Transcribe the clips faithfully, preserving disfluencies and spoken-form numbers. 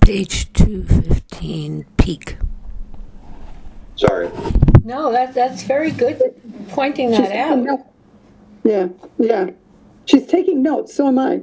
Page two fifteen, peak. Sorry. No, that, that's very good pointing that She's out. taking notes. Yeah, yeah. She's taking notes, so am I.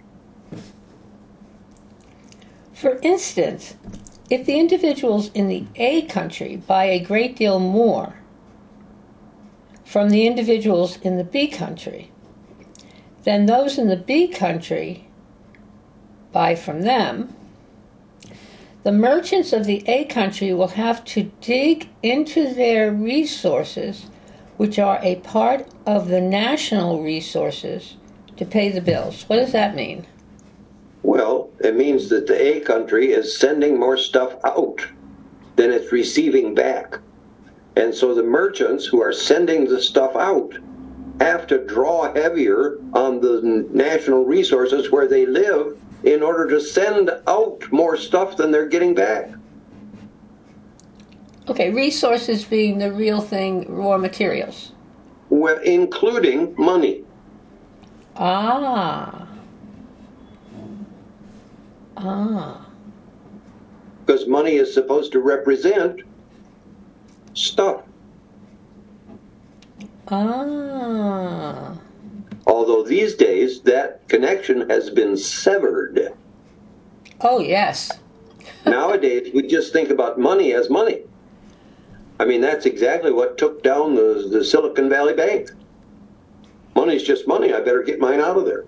For instance, if the individuals in the A country buy a great deal more from the individuals in the B country, then those in the B country buy from them, the merchants of the A country will have to dig into their resources, which are a part of the national resources, to pay the bills. What does that mean? Well, it means that the A country is sending more stuff out than it's receiving back. And so the merchants who are sending the stuff out have to draw heavier on the national resources where they live in order to send out more stuff than they're getting back. Okay, resources being the real thing, raw materials. Well, including money. Ah. Ah. Because money is supposed to represent stuff. Ah. Although these days that connection has been severed. Oh, yes. Nowadays we just think about money as money. I mean, that's exactly what took down the, the Silicon Valley Bank. Money's just money. I better get mine out of there.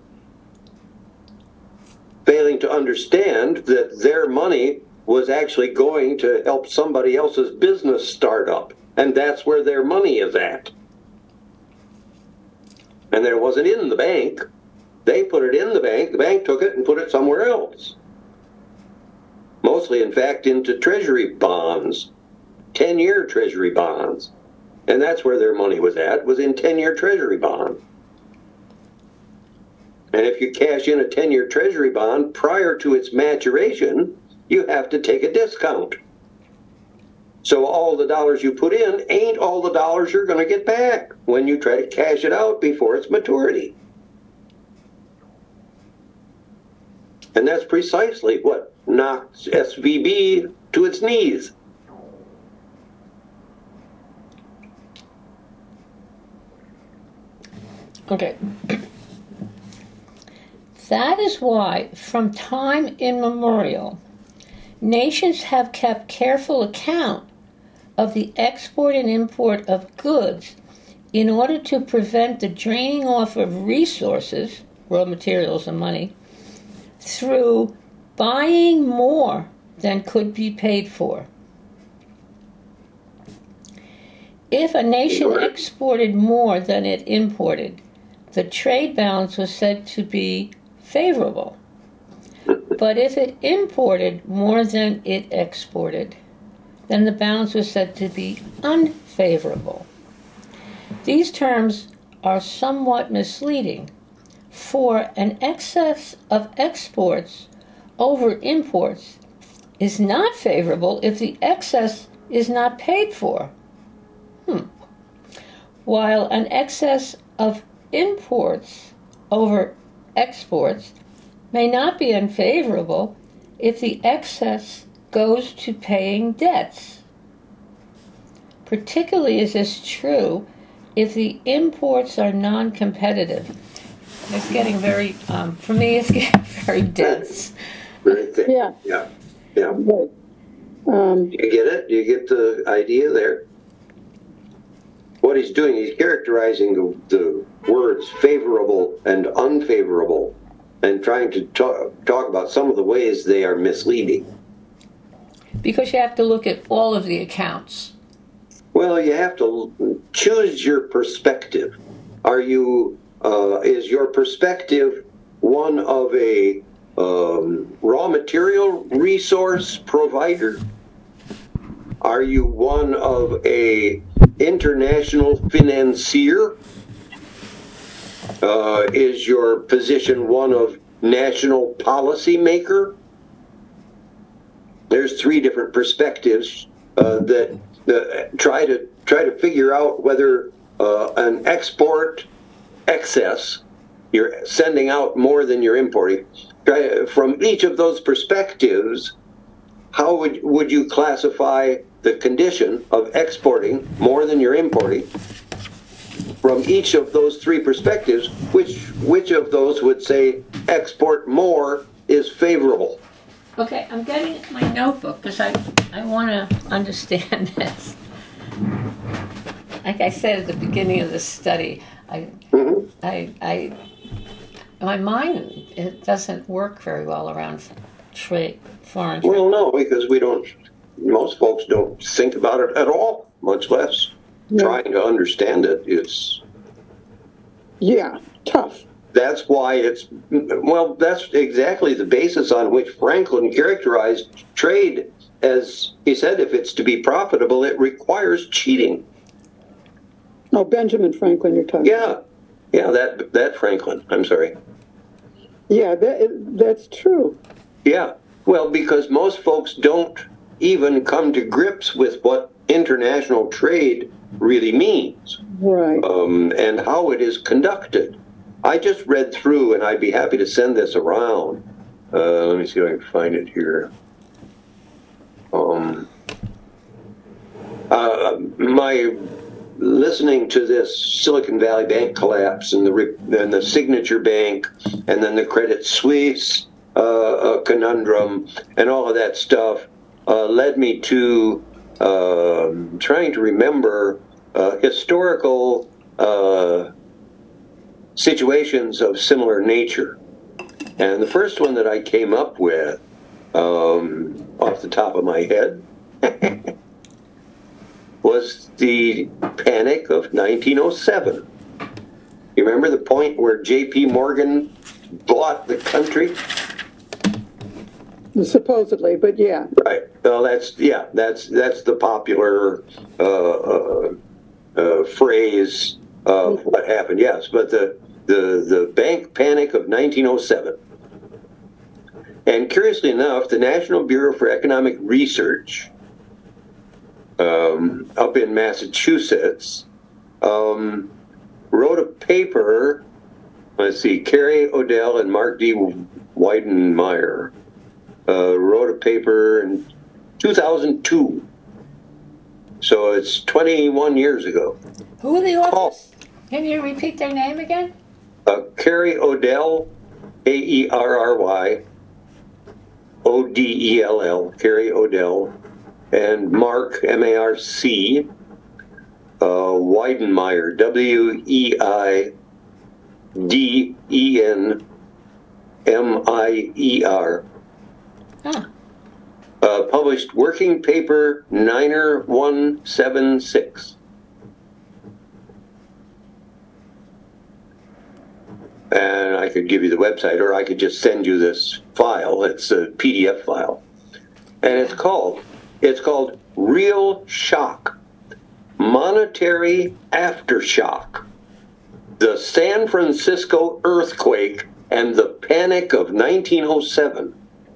Failing to understand that their money was actually going to help somebody else's business start up. And that's where their money is at. And it wasn't in the bank. They put it in the bank. The bank took it and put it somewhere else. Mostly, in fact, into treasury bonds. ten-year treasury bonds. And that's where their money was at, was in ten-year treasury bonds. And if you cash in a ten-year treasury bond prior to its maturation, you have to take a discount. So all the dollars you put in ain't all the dollars you're going to get back when you try to cash it out before its maturity. And that's precisely what knocked S V B to its knees. Okay. That is why, from time immemorial, nations have kept careful account of the export and import of goods in order to prevent the draining off of resources, raw materials and money, through buying more than could be paid for. If a nation exported more than it imported, the trade balance was said to be favorable. But if it imported more than it exported, then the balance was said to be unfavorable. These terms are somewhat misleading, for an excess of exports over imports is not favorable if the excess is not paid for. Hmm. While an excess of imports over exports may not be unfavorable if the excess goes to paying debts. Particularly is this true if the imports are non-competitive. It's getting very, um, for me, it's getting very dense. Very thick. Yeah. Yeah. Yeah. Right. Um, You get it? You get the idea there? What he's doing, he's characterizing the, the words favorable and unfavorable and trying to talk, talk about some of the ways they are misleading. Because you have to look at all of the accounts. Well, you have to choose your perspective. Are you, uh, is your perspective one of a um, raw material resource provider? Are you one of a international financier? Uh, is your position one of national policy maker? There's three different perspectives uh, that uh, try to try to figure out whether uh, an export excess, you're sending out more than you're importing. Try, from each of those perspectives, how would, would you classify the condition of exporting more than you're importing? From each of those three perspectives, which which of those would say export more is favorable? Okay, I'm getting my notebook because I, I want to understand this. Like I said at the beginning of the study, I, Mm-hmm. I, I, my mind, it doesn't work very well around trade, foreign trade. Well, no, because we don't, most folks don't think about it at all, much less Yeah. trying to understand it. It's, Yeah, tough. that's why it's, well, that's exactly the basis on which Franklin characterized trade as, he said, if it's to be profitable, it requires cheating. Oh, Benjamin Franklin, you're talking. Yeah, yeah, that, that Franklin, I'm sorry. Yeah, that, that's true. Yeah, well, because most folks don't even come to grips with what international trade really means, Right. um, and how it is conducted. I just read through, and I'd be happy to send this around. Uh, let me see if I can find it here. Um, uh, my listening to this Silicon Valley Bank collapse and the re- and the Signature Bank and then the Credit Suisse uh, uh, conundrum and all of that stuff uh, led me to uh, trying to remember uh, historical uh, situations of similar nature. And the first one that I came up with, um, off the top of my head, was the Panic of nineteen oh seven. You remember the point where J P Morgan bought the country? Supposedly, but yeah. Right. Well, that's yeah. That's that's the popular uh, uh, uh, phrase of what happened. Yes, but the the the bank panic of nineteen oh seven. And curiously enough, the National Bureau for Economic Research um, up in Massachusetts um, wrote a paper. Let's see, Carrie Odell and Mark D. Weidenmeyer uh, wrote a paper in two thousand two. So it's twenty-one years ago. Who are the authors? Oh. Can you repeat their name again? Uh, Carrie Odell, A E R R Y, O D E L L, Carrie Odell, and Mark, M A R C, uh, Weidenmeyer, W E I D E N M I E R. Huh. Uh, published Working Paper Niner one seven six. And I could give you the website, or I could just send you this file. It's a P D F file. And it's called, it's called Real Shock, Monetary Aftershock, the San Francisco Earthquake and the Panic of nineteen oh seven.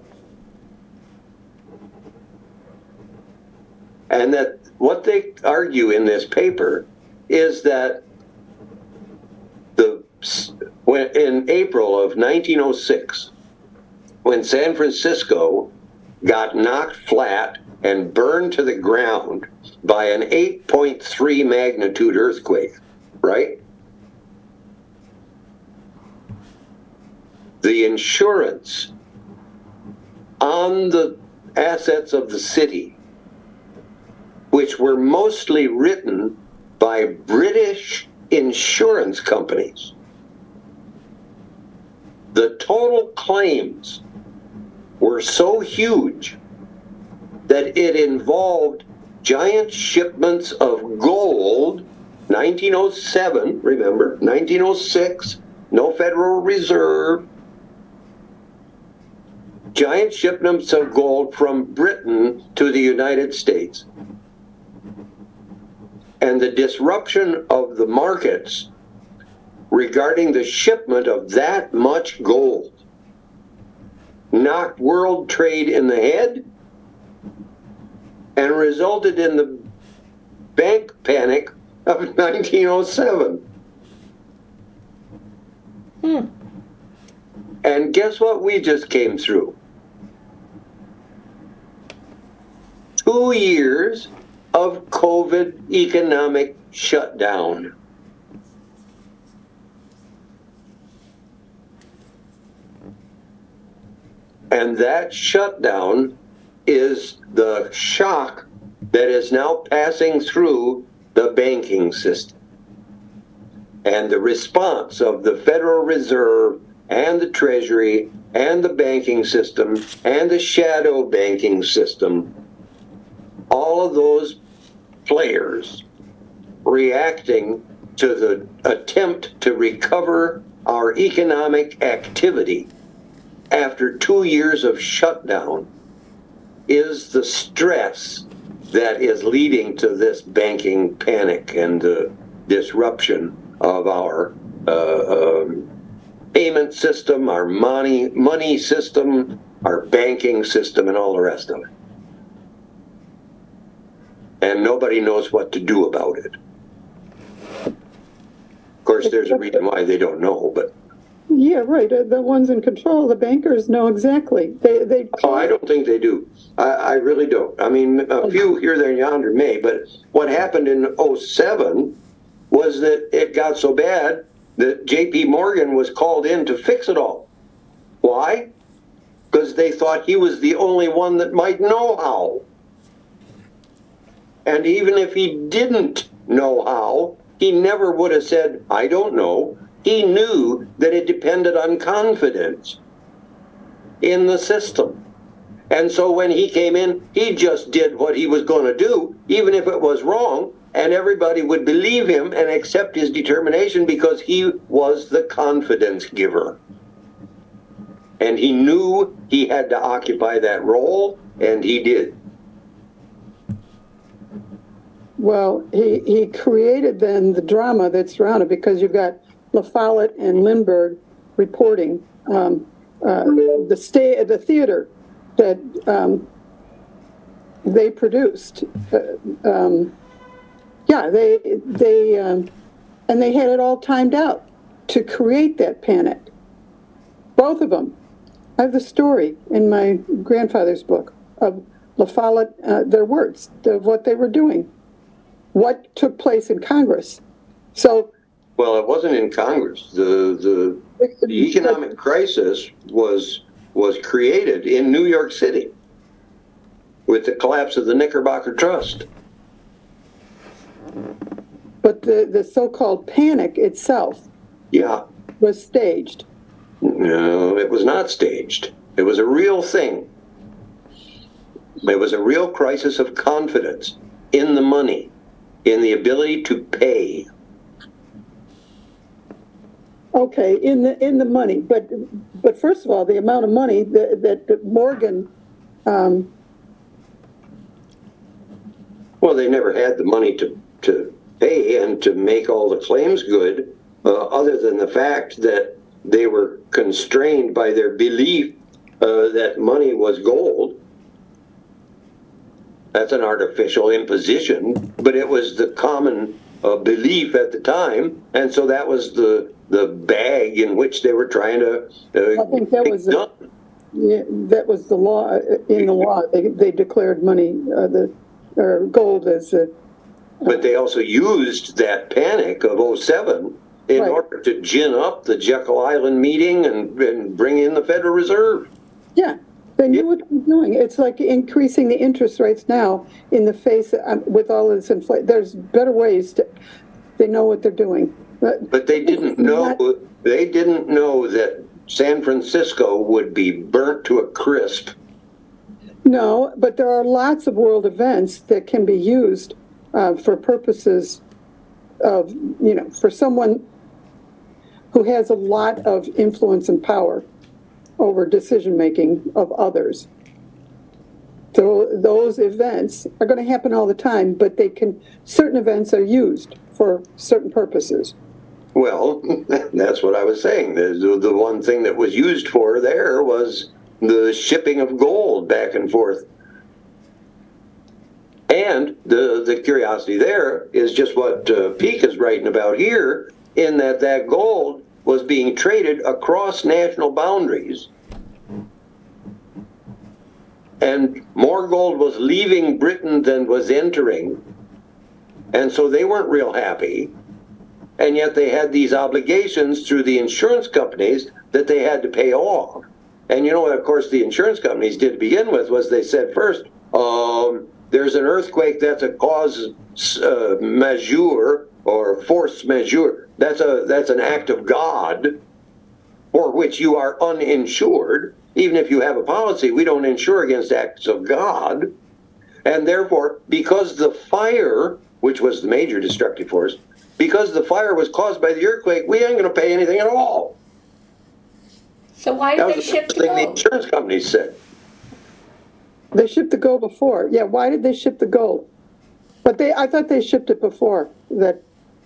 And that what they argue in this paper is that the when in April of nineteen oh six, when San Francisco got knocked flat and burned to the ground by an eight point three magnitude earthquake, right? The insurance on the assets of the city, which were mostly written by British insurance companies, the total claims were so huge that it involved giant shipments of gold. nineteen oh seven, remember, nineteen oh six, no Federal Reserve. Giant shipments of gold from Britain to the United States. And the disruption of the markets regarding the shipment of that much gold knocked world trade in the head and resulted in the bank panic of nineteen oh seven. Hmm. And guess what we just came through? two years of COVID economic shutdown. And that shutdown is the shock that is now passing through the banking system. And the response of the Federal Reserve and the Treasury and the banking system and the shadow banking system, all of those players reacting to the attempt to recover our economic activity after two years of shutdown is the stress that is leading to this banking panic and the disruption of our uh, um, payment system, our money money system, our banking system, and all the rest of it. And nobody knows what to do about it. Of course, there's a reason why they don't know, but... Yeah, right. The ones in control, the bankers, know exactly. They, they. Oh, I don't think they do. I, I really don't. I mean, a few here, there, and yonder may, but what happened in oh seven was that it got so bad that J P Morgan was called in to fix it all. Why? Because they thought he was the only one that might know how. And even if he didn't know how, he never would have said, I don't know. He knew that it depended on confidence in the system. And so when he came in, he just did what he was going to do, even if it was wrong, and everybody would believe him and accept his determination because he was the confidence giver. And he knew he had to occupy that role, and he did. Well, he, he created then the drama that's surrounded, because you've got La Follette and Lindbergh reporting um, uh, the stay the theater that um, they produced. Uh, um, yeah, they they um, and they had it all timed out to create that panic. Both of them. I have the story in my grandfather's book of La Follette, uh, their words of what they were doing, what took place in Congress. So. Well, it wasn't in Congress. The the, the economic crisis was was created in New York City with the collapse of the Knickerbocker Trust. But the, the so-called panic itself Yeah. was staged. No, it was not staged. It was a real thing. It was a real crisis of confidence in the money, in the ability to pay. Okay, in the in the money, but but first of all, the amount of money that, that Morgan. Um, well, they never had the money to to pay and to make all the claims good, uh, other than the fact that they were constrained by their belief uh, that money was gold. That's an artificial imposition, but it was the common uh, belief at the time, and so that was the the bag in which they were trying to. Uh, I think that was a, yeah, that was the law. In the law, they they declared money uh, the or gold as a. But they also used that panic of oh seven in right. order to gin up the Jekyll Island meeting and, and bring in the Federal Reserve. Yeah, they knew what they were doing. It's like increasing the interest rates now in the face um, with all this inflation. There's better ways to. They know what they're doing. But, but they didn't know. Not, they didn't know that San Francisco would be burnt to a crisp. No, but there are lots of world events that can be used uh, for purposes of, you know, for someone who has a lot of influence and power over decision-making of others. So those events are going to happen all the time, but they can, certain events are used for certain purposes. Well, that's what I was saying. The, the one thing that was used for there was the shipping of gold back and forth. And the, the curiosity there is just what uh, Peake is writing about here, in that that gold was being traded across national boundaries and more gold was leaving Britain than was entering. And so they weren't real happy. And yet they had these obligations through the insurance companies that they had to pay off. And you know what, of course, the insurance companies did to begin with was they said first, um, there's an earthquake, that's a cause uh, majeure or force majeure. That's a that's an act of God for which you are uninsured. Even if you have a policy, we don't insure against acts of God. And therefore, because the fire, which was the major destructive force, because the fire was caused by the earthquake, we ain't going to pay anything at all. So why That did they was the ship first the thing the gold? insurance companies said. They shipped the gold before. Yeah, why did they ship the gold? But they, I thought they shipped it before that.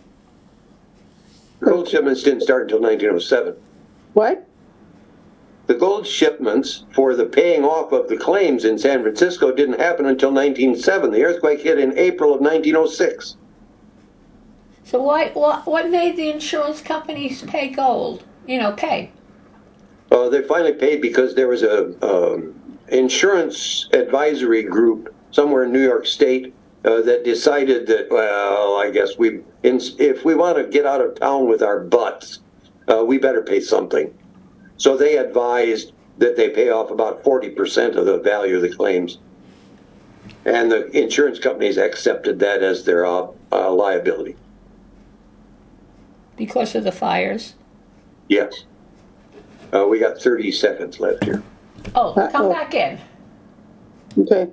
The gold shipments didn't start until nineteen oh seven. What? The gold shipments for the paying off of the claims in San Francisco didn't happen until nineteen oh seven. The earthquake hit in April of nineteen oh six. So why, what, what made the insurance companies pay gold? You know, pay. Uh, they finally paid because there was a um, insurance advisory group somewhere in New York State uh, that decided that, well, I guess we, in, if we want to get out of town with our butts, uh, we better pay something. So they advised that they pay off about forty percent of the value of the claims. And the insurance companies accepted that as their uh, uh, liability. Because of the fires. Yes. Uh, we got thirty seconds left here. Oh, come Uh-oh. back in. Okay.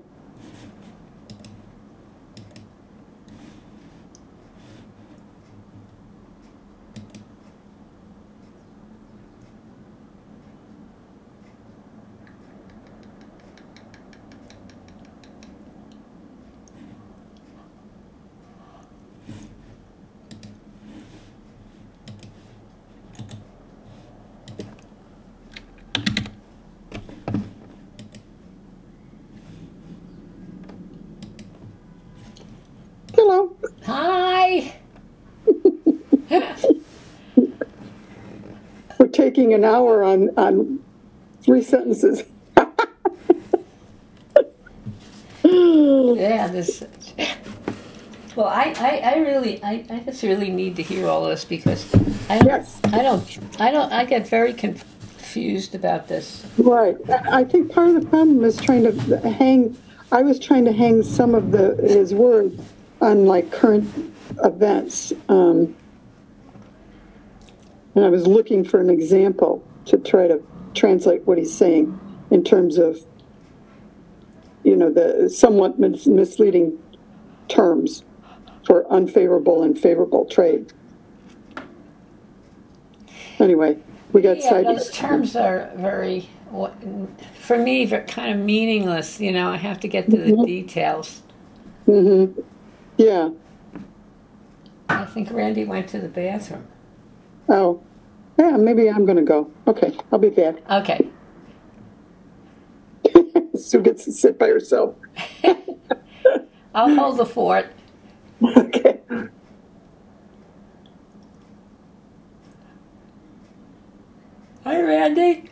Hello. Hi. We're taking an hour on, on three sentences. Yeah, this. Well, I, I, I really, I, I just really need to hear all this because I, Yes. I don't, I don't, I get very confused about this. Right. I I think part of the problem is trying to hang, I was trying to hang some of the, his words on like current events. Um, and I was looking for an example to try to translate what he's saying in terms of, you know, the somewhat mis- misleading terms for unfavorable and favorable trade. Anyway, we got Yeah, side. those terms are very, what- for me, they're kind of meaningless. You know, I have to get to the details. Mm-hmm. Yeah. I think Randy went to the bathroom. Oh, yeah, maybe I'm going to go. Okay, I'll be back. Okay. Sue gets to sit by herself. I'll hold the fort. Okay. Hi, Randy.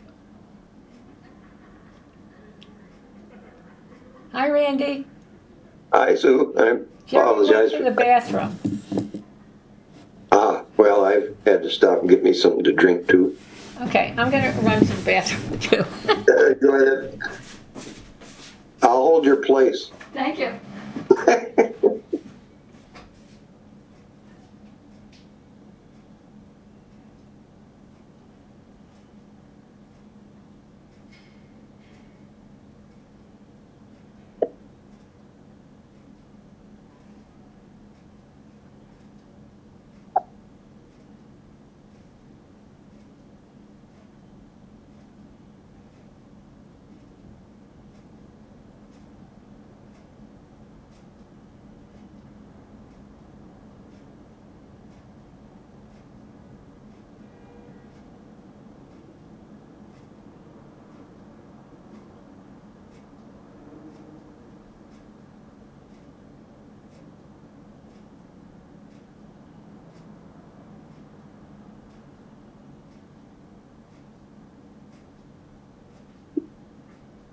Hi, Randy. Hi, Sue. I Jerry apologize. went to the bathroom. Ah, well, I've had to stop and get me something to drink, too. Okay, I'm going to run to the bathroom, too. Uh, go ahead. I'll hold your place. Thank you.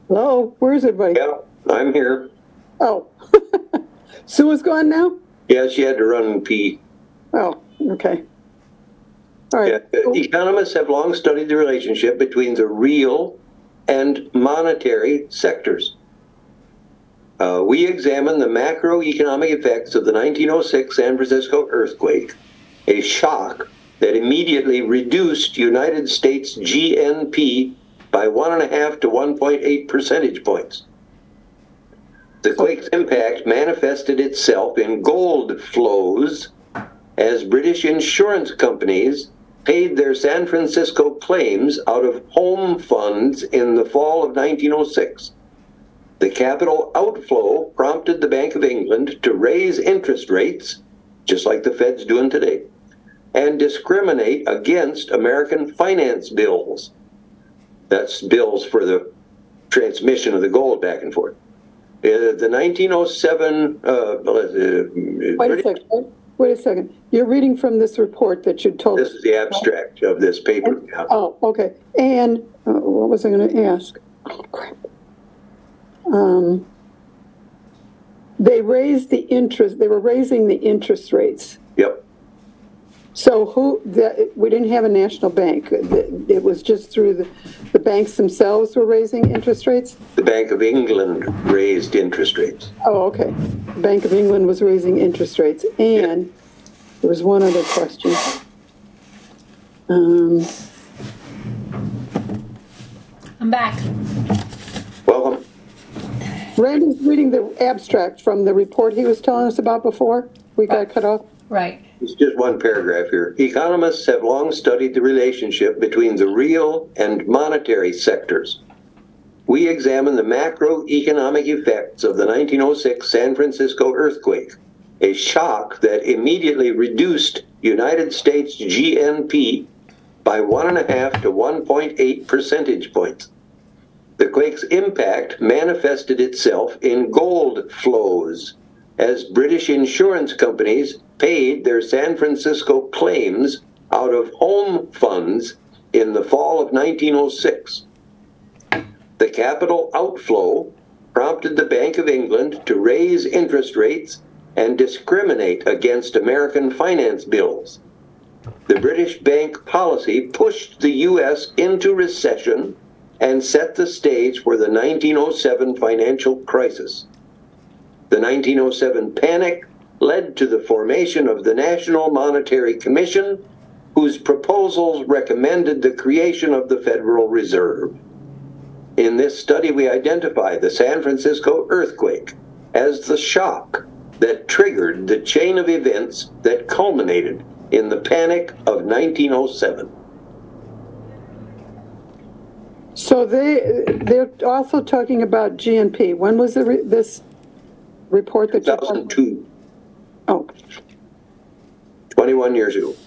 Hello, where's everybody? Yeah, I'm here. Oh, Sue is gone now? Yeah, she had to run and pee. Oh, okay. All right. Yeah. Economists have long studied the relationship between the real and monetary sectors. Uh, we examine the macroeconomic effects of the nineteen oh six San Francisco earthquake, a shock that immediately reduced United States G N P by one and a half to one point eight percentage points. The quake's impact manifested itself in gold flows as British insurance companies paid their San Francisco claims out of home funds in the fall of nineteen oh six. The capital outflow prompted the Bank of England to raise interest rates, just like the Fed's doing today, and discriminate against American finance bills. That's bills for the transmission of the gold back and forth. Uh, the nineteen oh seven... Uh, uh, Wait a second. Wait a second. You're reading from this report that you told us. This is the abstract of this paper. And, oh, okay. And uh, what was I going to ask? Oh, crap. Um, they raised the interest, they were raising the interest rates. Yep. So who, the, we didn't have a national bank. It was just through the, the banks themselves were raising interest rates? The Bank of England raised interest rates. Oh, okay. The Bank of England was raising interest rates. And yeah. There was one other question. Um, I'm back. Welcome. Randy's reading the abstract from the report he was telling us about before. We got cut off. Right. It's just one paragraph here. Economists have long studied the relationship between the real and monetary sectors. We examine the macroeconomic effects of the nineteen oh six San Francisco earthquake, a shock that immediately reduced United States G N P by one and a half to one point eight percentage points. The quake's impact manifested itself in gold flows as British insurance companies paid their San Francisco claims out of home funds in the fall of nineteen oh six. The capital outflow prompted the Bank of England to raise interest rates and discriminate against American finance bills. The British bank policy pushed the U S into recession and set the stage for the nineteen oh seven financial crisis. The nineteen oh seven panic led to the formation of the National Monetary Commission, whose proposals recommended the creation of the Federal Reserve. In this study, we identify the San Francisco earthquake as the shock that triggered the chain of events that culminated in the panic of nineteen oh seven. So they, they're also talking about G N P. When was the re this report that you... two thousand two. Oh. twenty-one years ago.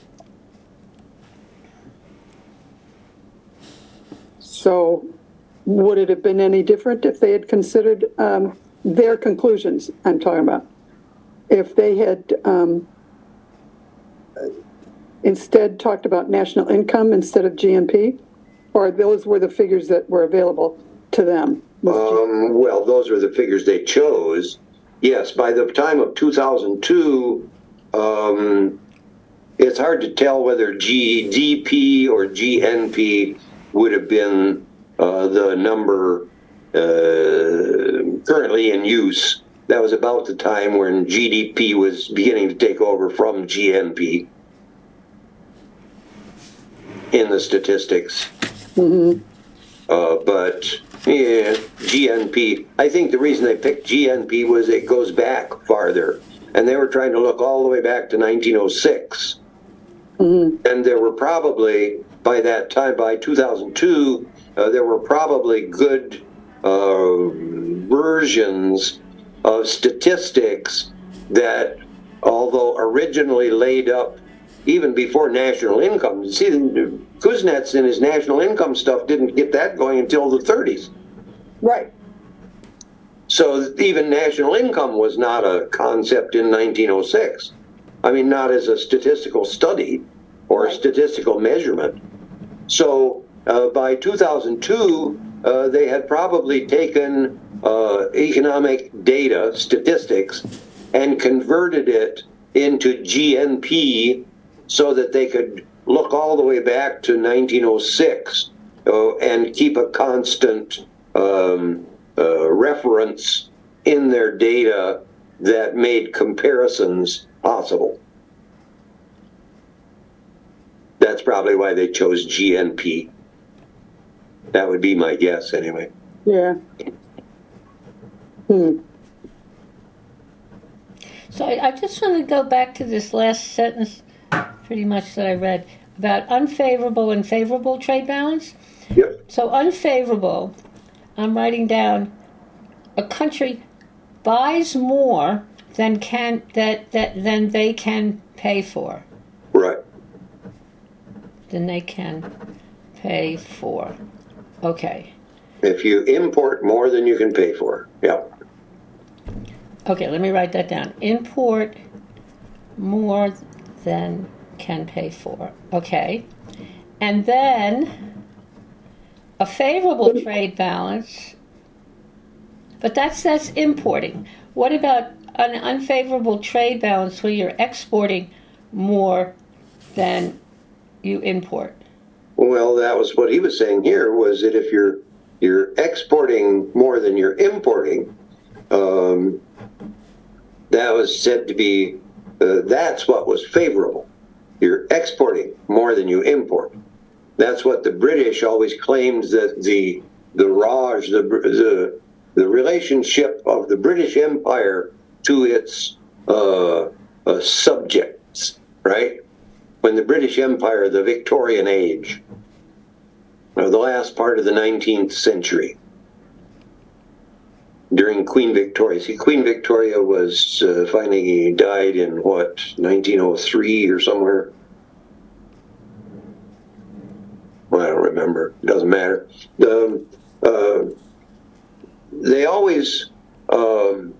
So would it have been any different if they had considered um, their conclusions, I'm talking about, if they had um, instead talked about national income instead of G N P? Or those were the figures that were available to them? Um, well, those were the figures they chose. Yes, by the time of two thousand two, um, it's hard to tell whether G D P or G N P would have been uh, the number uh, currently in use. That was about the time when G D P was beginning to take over from G N P in the statistics. Mm-hmm. Uh, but yeah, G N P, I think the reason they picked G N P was it goes back farther. And they were trying to look all the way back to nineteen oh six. Mm-hmm. And there were probably, by that time, by two thousand two, uh, there were probably good uh, versions of statistics that, although originally laid up even before national income, see, Kuznets and his national income stuff didn't get that going until the thirties. Right. So even national income was not a concept in nineteen oh six. I mean, not as a statistical study or a statistical measurement. So uh, by two thousand two, uh, they had probably taken uh, economic data, statistics, and converted it into G N P so that they could look all the way back to nineteen oh six uh, and keep a constant um, uh, reference in their data that made comparisons possible. That's probably why they chose G N P. That would be my guess, anyway. Yeah. Hmm. So I, I just want to go back to this last sentence, pretty much that I read, about unfavorable and favorable trade balance. Yep. So unfavorable, I'm writing down, a country buys more than can that, that than they can pay for. Right. Than they can pay for. Okay. If you import more than you can pay for. Yep. Okay, let me write that down. Import more than can pay for. Okay. And then a favorable trade balance, but that's that's importing. What about an unfavorable trade balance where you're exporting more than you import? Well, that was what he was saying here, was that if you're you're exporting more than you're importing, um, that was said to be, uh, that's what was favorable. You're exporting more than you import. That's what the British always claimed, that the the Raj, the the the relationship of the British Empire to its uh, uh, subjects, right? When the British Empire, the Victorian age, or the last part of the nineteenth century, during Queen Victoria. See, Queen Victoria was uh, finally died in, what, nineteen oh three or somewhere? Well, I don't remember. It doesn't matter. Um, uh, they always um,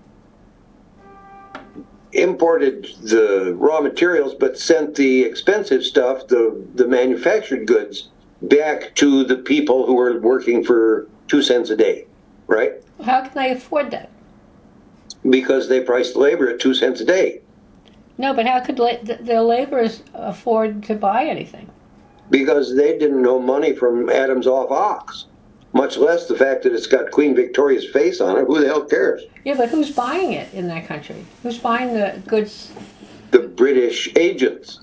imported the raw materials, but sent the expensive stuff, the, the manufactured goods, back to the people who were working for two cents a day, right? How can they afford that? Because they priced labor at two cents a day. No, but how could la- the, the laborers afford to buy anything? Because they didn't know money from Adam's off ox, much less the fact that it's got Queen Victoria's face on it. Who the hell cares? Yeah, but who's buying it in that country? Who's buying the goods? The British agents.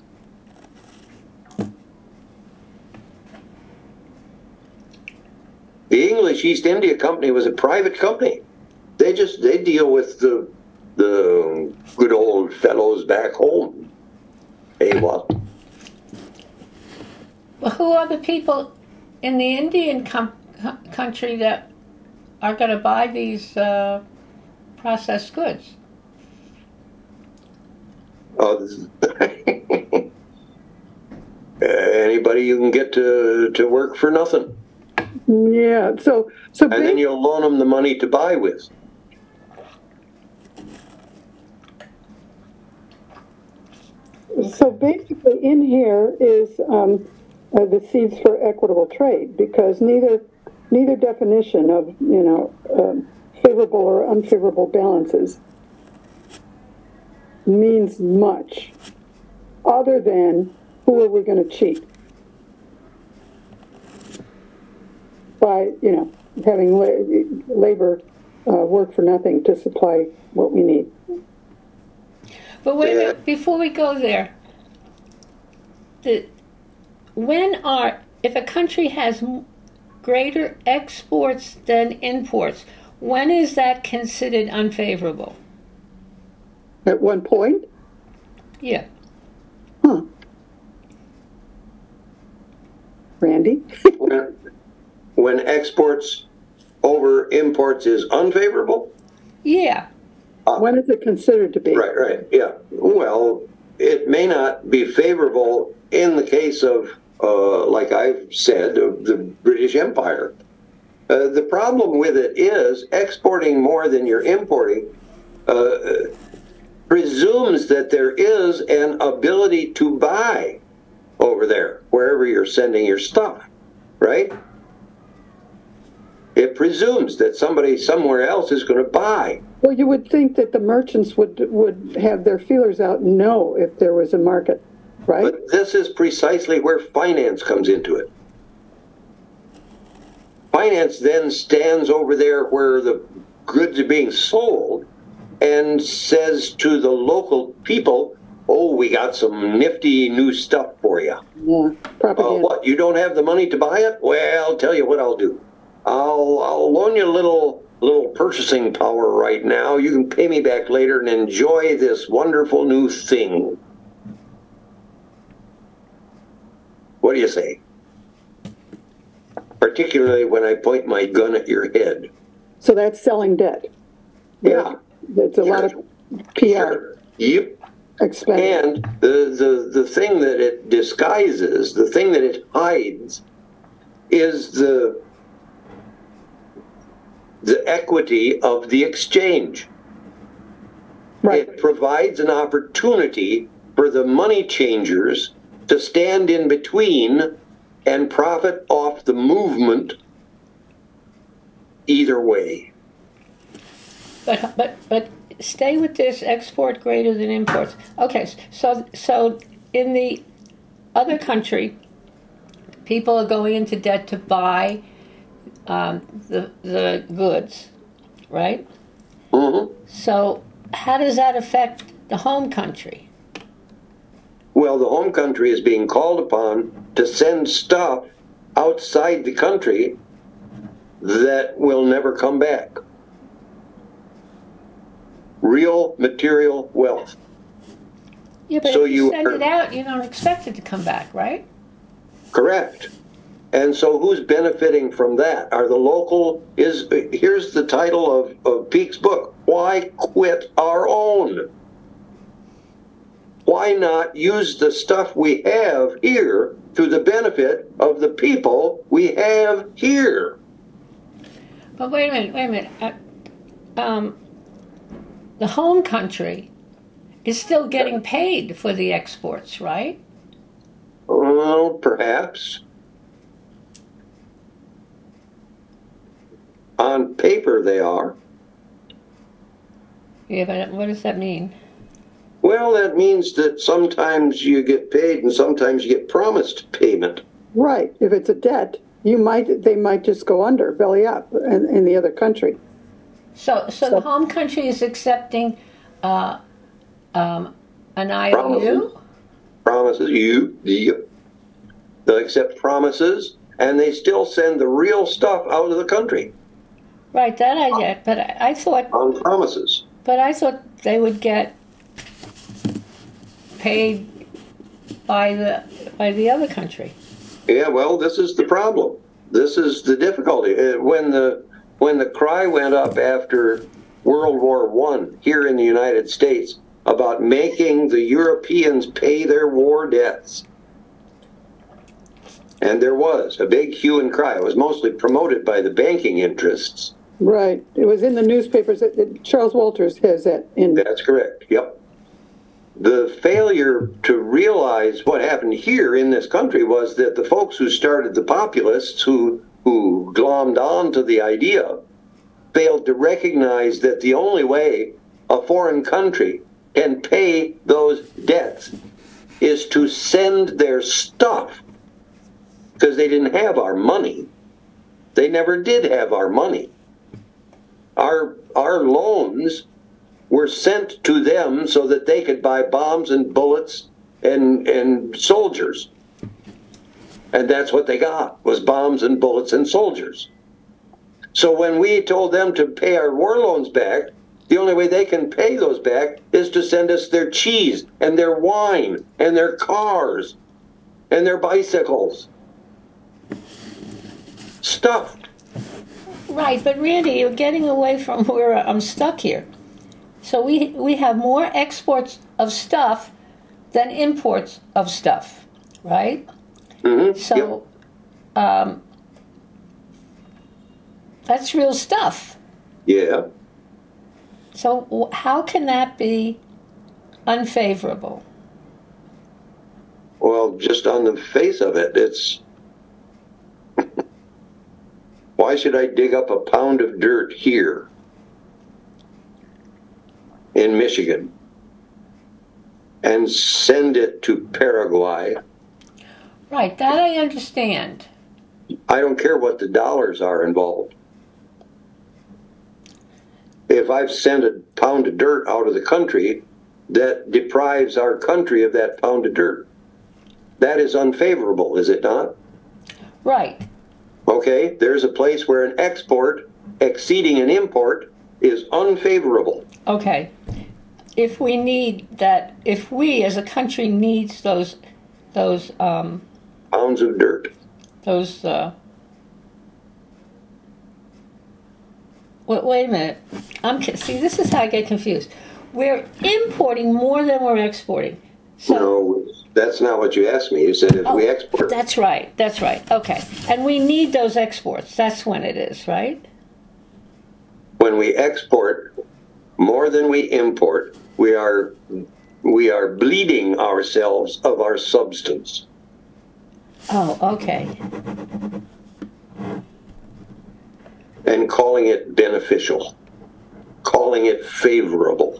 The English East India Company was a private company. They just, they deal with the the good old fellows back home. Hey, what? Well, who are the people in the Indian com- country that are going to buy these uh, processed goods? Uh, anybody you can get to, to work for nothing. Yeah. So, so And then you'll loan them the money to buy with. So basically, in here is um, uh, the seeds for equitable trade, because neither neither definition of you know um, favorable or unfavorable balances means much, other than who are we going to cheat by you know having la- labor uh, work for nothing to supply what we need. But wait a Yeah. minute, before we go there, the, when are, if a country has m- greater exports than imports, when is that considered unfavorable? At one point, Yeah. huh? Randy? When, when exports over imports is unfavorable? Yeah. When is it considered to be? Right, right, yeah. Well, it may not be favorable in the case of, uh, like I've said, of the British Empire. Uh, the problem with it is exporting more than you're importing uh, presumes that there is an ability to buy over there, wherever you're sending your stuff, right? It presumes that somebody somewhere else is going to buy. Well, you would think that the merchants would, would have their feelers out and know if there was a market, right? But this is precisely where finance comes into it. Finance then stands over there where the goods are being sold and says to the local people, oh, we got some nifty new stuff for you. Yeah, propaganda. Uh, what, you don't have the money to buy it? Well, I'll tell you what I'll do. I'll, I'll loan you a little, little purchasing power right now. You can pay me back later and enjoy this wonderful new thing. What do you say? Particularly when I point my gun at your head. So that's selling debt. Yeah. That's a Sure. lot of P R Sure. Yep. expense. And the, the, the thing that it disguises, the thing that it hides, is the, the equity of the exchange. Right. It provides an opportunity for the money changers to stand in between and profit off the movement either way. But but but stay with this export greater than imports. Okay, so so in the other country, people are going into debt to buy um, the the goods, right? Mm-hmm. So how does that affect the home country? Well, the home country is being called upon to send stuff outside the country that will never come back. Real material wealth. Yeah, but So if you you send are- it out, you don't expect it to come back, right? Correct. And so who's benefiting from that? Are the local, is, here's the title of, of Peake's book, Why Quit Our Own? Why not use the stuff we have here to the benefit of the people we have here? But wait a minute, wait a minute. Uh, um, the home country is still getting paid for the exports, right? Well, perhaps. On paper, they are. Yeah, but what does that mean? Well, that means that sometimes you get paid and sometimes you get promised payment. Right. If it's a debt, you might they might just go under, belly up, in, in the other country. So, so, the home country is accepting uh, um, an I O U? Promises, you, you. They'll accept promises, and they still send the real stuff out of the country Right, that I get. But I, I thought, on promises. but I thought they would get paid by the by the other country. Yeah, well, this is the problem. This is the difficulty. Uh, When the when the cry went up after World War One here in the United States about making the Europeans pay their war debts, and there was a big hue and cry. It was mostly promoted by the banking interests. Right. It was in the newspapers. That, that Charles Walters has that in. That's correct. Yep. The failure to realize what happened here in this country was that the folks who started the populists, who who glommed on to the idea, failed to recognize that the only way a foreign country can pay those debts is to send their stuff, because they didn't have our money. They never did have our money. Our our loans were sent to them so that they could buy bombs and bullets and and soldiers. And that's what they got, was bombs and bullets and soldiers. So when we told them to pay our war loans back, the only way they can pay those back is to send us their cheese and their wine and their cars and their bicycles. Stuff. Right, but Randy, you're getting away from where I'm stuck here. So we we have more exports of stuff than imports of stuff, right? Mm-hmm. So um, that's real stuff. Yeah. So w- how can that be unfavorable? Well, just on the face of it, it's why Why should I dig up a pound of dirt here in Michigan and send it to Paraguay? Right, that I understand. I don't care what the dollars are involved. If I've sent a pound of dirt out of the country, that deprives our country of that pound of dirt. That is unfavorable, is it not? Right. Okay, there's a place where an export exceeding an import is unfavorable. Okay. If we need that, if we as a country needs those, those, um, Pounds of dirt. those, uh, wait, wait a minute. I'm see. This is how I get confused. We're importing more than we're exporting. So No, that's not what you asked me. You said if oh, we export. That's right. That's right. Okay. And we need those exports. That's when it is, right? When we export more than we import, we are we are bleeding ourselves of our substance. Oh, okay. And calling it beneficial, calling it favorable.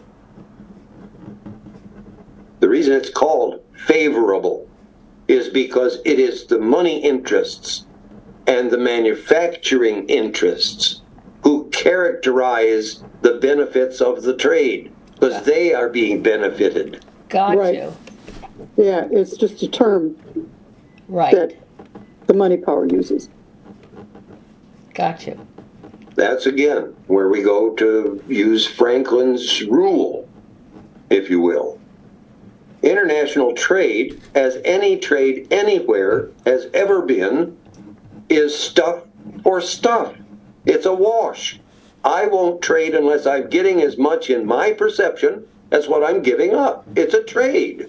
The reason it's called favorable is because it is the money interests and the manufacturing interests who characterize the benefits of the trade, because they are being benefited. Got Right. you. Yeah, it's just a term Right. that the money power uses. Got you. That's again where we go to use Franklin's rule, if you will. International trade, as any trade anywhere has ever been, is stuff for stuff. It's a wash. I won't trade unless I'm getting as much in my perception as what I'm giving up. It's a trade.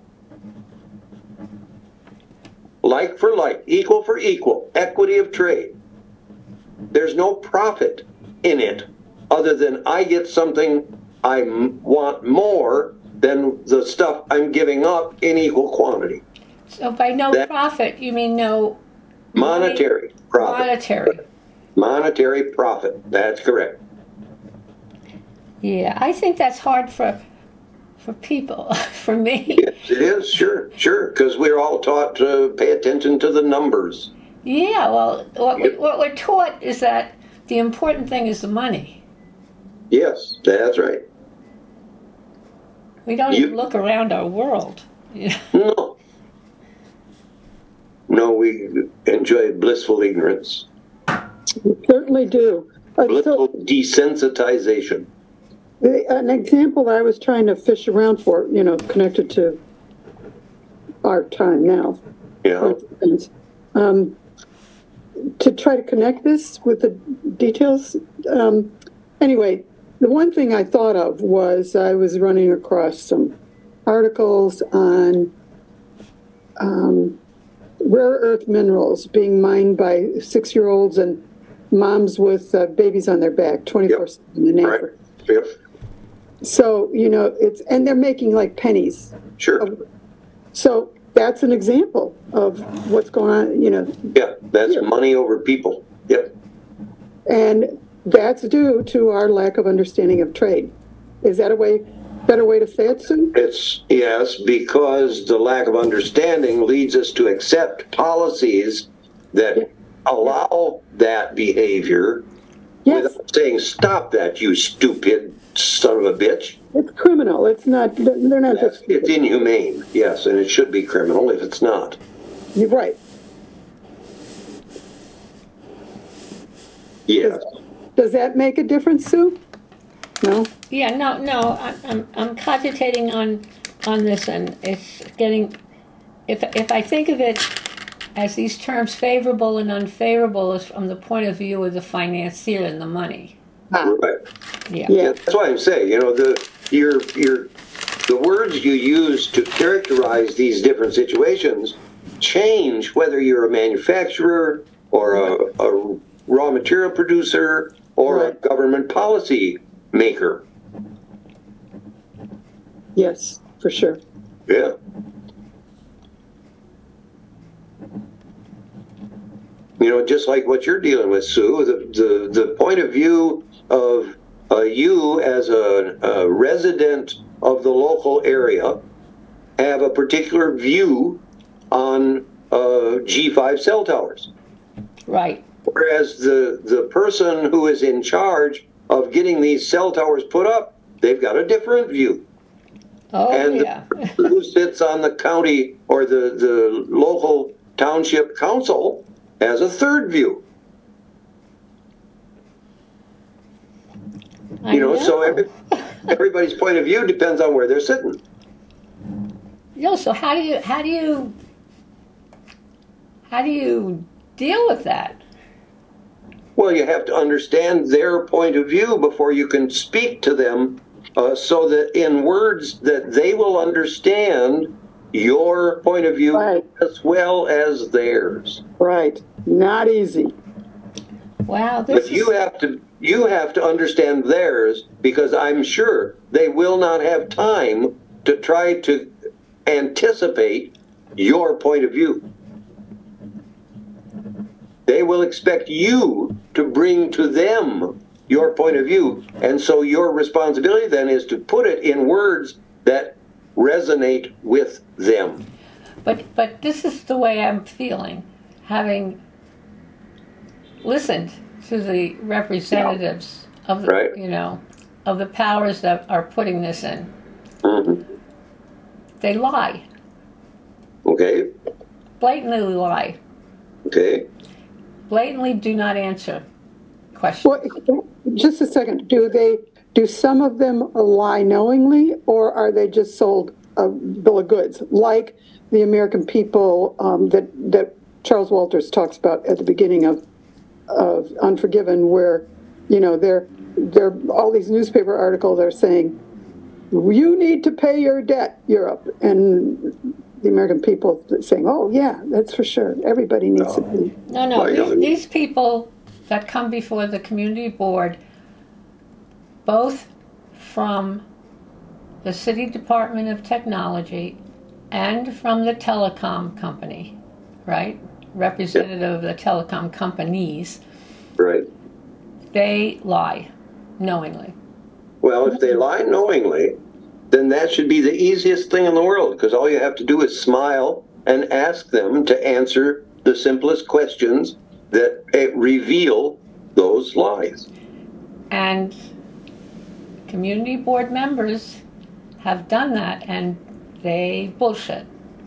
Like for like, equal for equal, equity of trade. There's no profit in it other than I get something I m- want more than the stuff I'm giving up in equal quantity. So by no That- profit, you mean no Monetary profit. monetary? Monetary profit. That's correct. Yeah, I think that's hard for for people. For me, Yes, it is. Sure, sure. Because we're all taught to pay attention to the numbers. yeah. Well, what we, what we're taught is that the important thing is the money. Yes, that's right. We don't You- even look around our world. Yeah. No. No, we enjoy blissful ignorance, We certainly do. Uh, blissful so desensitization. the, an example I was trying to fish around for, you know, connected to our time now, Yeah. um, to try to connect this with the details. Um, anyway, the one thing I thought of was I was running across some articles on um, rare earth minerals being mined by six-year-olds and moms with uh, babies on their back, twenty-four seven in Right. Africa. Yep. So, you know, it's, and they're making like pennies. Sure. So that's an example of what's going on, you know, Yeah, that's Yeah. money over people. Yep. and that's due to our lack of understanding of trade. Is that a way, better way to say it, Sue? It's, yes, because the lack of understanding leads us to accept policies that Yeah. allow that behavior Yes, without saying, stop that, you stupid son of a bitch. it's criminal. It's not, they're not That's, just, it's inhumane, yes, and it should be criminal if it's not. you're right. Yes. Does that make a difference, Sue? No? Yeah, no, no. I'm, I'm, I'm cogitating on, on this, and it's getting. If if I think of it as these terms, favorable and unfavorable, is from the point of view of the financier and the money. Ah, Right. Yeah. yeah, Yeah, that's why I'm saying, you know, the your your the words you use to characterize these different situations change whether you're a manufacturer or a, a raw material producer or a Right. government policy maker. yes, for sure. Yeah. You know, just like what you're dealing with, Sue, the, the, the point of view of uh, you as a, a resident of the local area have a particular view on uh, G five cell towers. Right. Whereas the, the person who is in charge of getting these cell towers put up, they've got a different view. Oh, and yeah. the person who sits on the county or the, the local township council has a third view. I You know, know. so every, everybody's point of view depends on where they're sitting. You know, so how do you how do you how do you deal with that? Well, you have to understand their point of view before you can speak to them, uh, so that in words that they will understand your point of view Right. as well as theirs. Right. Not easy. Wow, this But you is, have to you have to understand theirs, because I'm sure they will not have time to try to anticipate your point of view. They will expect you to bring to them your point of view, and so your responsibility then is to put it in words that resonate with them. but but this is the way I'm feeling, having listened to the representatives of the Right. you know of the powers that are putting this in. Mhm. They lie, Okay, blatantly lie, okay. blatantly do not answer questions. Well, just a second. Do they, do some of them lie knowingly, or are they just sold a bill of goods, like the American people um, that that Charles Walters talks about at the beginning of of Unforgiven, where you know they're they're all these newspaper articles are saying you need to pay your debt, Europe, and the American people saying, oh yeah, that's for sure. Everybody needs to pay. No, no. Well, you These, know- these people that come before the community board, both from the City Department of Technology and from the telecom company, right? Representative of the telecom companies, Right. they lie knowingly. Well, if they lie knowingly, then that should be the easiest thing in the world, because all you have to do is smile and ask them to answer the simplest questions that uh, reveal those lies. And community board members have done that, and they bullshit.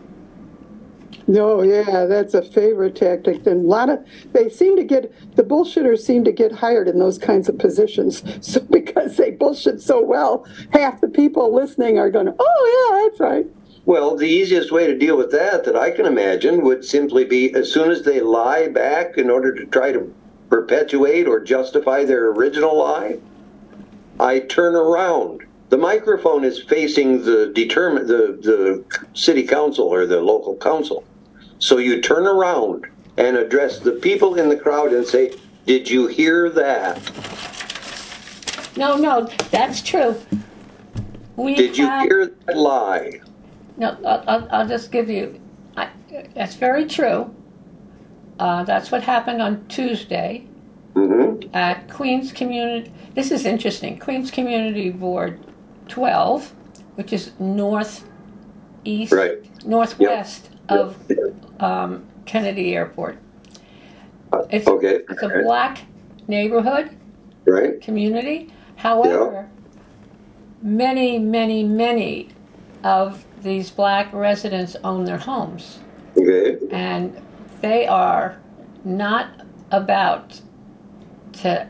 No, yeah, that's a favorite tactic. And a lot of, they seem to get, the bullshitters seem to get hired in those kinds of positions. So because they bullshit so well, half the people listening are going, oh, yeah, that's right. Well, the easiest way to deal with that, that I can imagine, would simply be as soon as they lie back in order to try to perpetuate or justify their original lie, I turn around. The microphone is facing the determine the, the city council or the local council. So you turn around and address the people in the crowd and say, did you hear that? No, no, that's true. We Did you have, hear that lie? No, I'll, I'll, I'll just give you. I, that's very true. Uh, that's what happened on Tuesday Mm-hmm. at Queens Community. This is interesting. Queens Community Board twelve, which is northeast, Right. northwest Yep. of um, Kennedy Airport. It's, Okay. it's a black neighborhood Right? community. However, many, many, many of these black residents own their homes, Okay. and they are not about to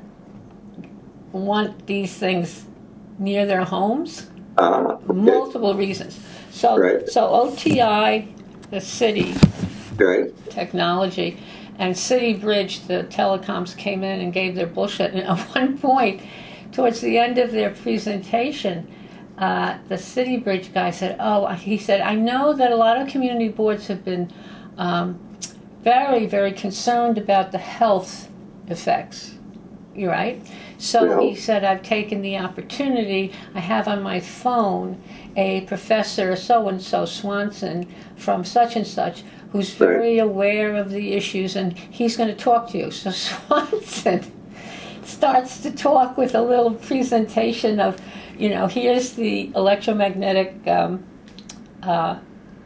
want these things near their homes. Uh, okay. Multiple reasons. So, Right. so O T I, the city Right. technology, and City Bridge, the telecoms, came in and gave their bullshit. And at one point, towards the end of their presentation, uh, the City Bridge guy said, "Oh," he said, "I know that a lot of community boards have been um, very, very concerned about the health effects." You're right. So Yeah. he said, I've taken the opportunity. I have on my phone a professor so-and-so Swanson from such and such who's very aware of the issues, and he's going to talk to you. So Swanson starts to talk with a little presentation of, you know, here's the electromagnetic um, uh,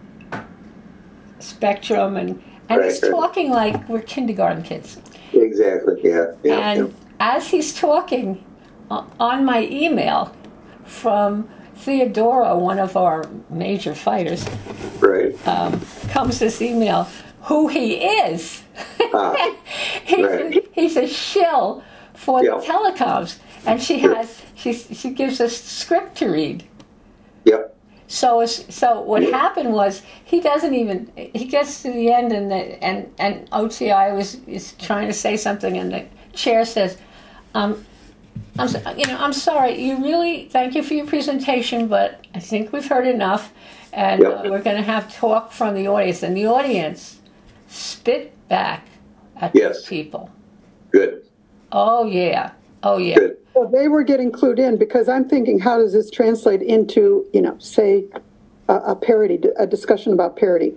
spectrum, and, and Right, he's right. talking like we're kindergarten kids. Exactly. Yeah. Yeah. And yeah. as he's talking, uh, on my email from Theodora, one of our major fighters, Right. um, comes this email, who he is. Ah, he's, right. a, he's a shill for Yeah. the telecoms. And she Sure. has, she, she gives us script to read. Yep. So, it's, so what happened was he doesn't even. He gets to the end, and the, and and O T I was is trying to say something, and the chair says, um, "I'm so- you know I'm sorry. You really thank you for your presentation, but I think we've heard enough, and Yep. uh, we're going to have talk from the audience." And the audience spit back at Yes. these people. Good. Oh yeah, oh yeah. Good. Well, they were getting clued in because I'm thinking, how does this translate into, you know, say, a, a parody, a discussion about parody?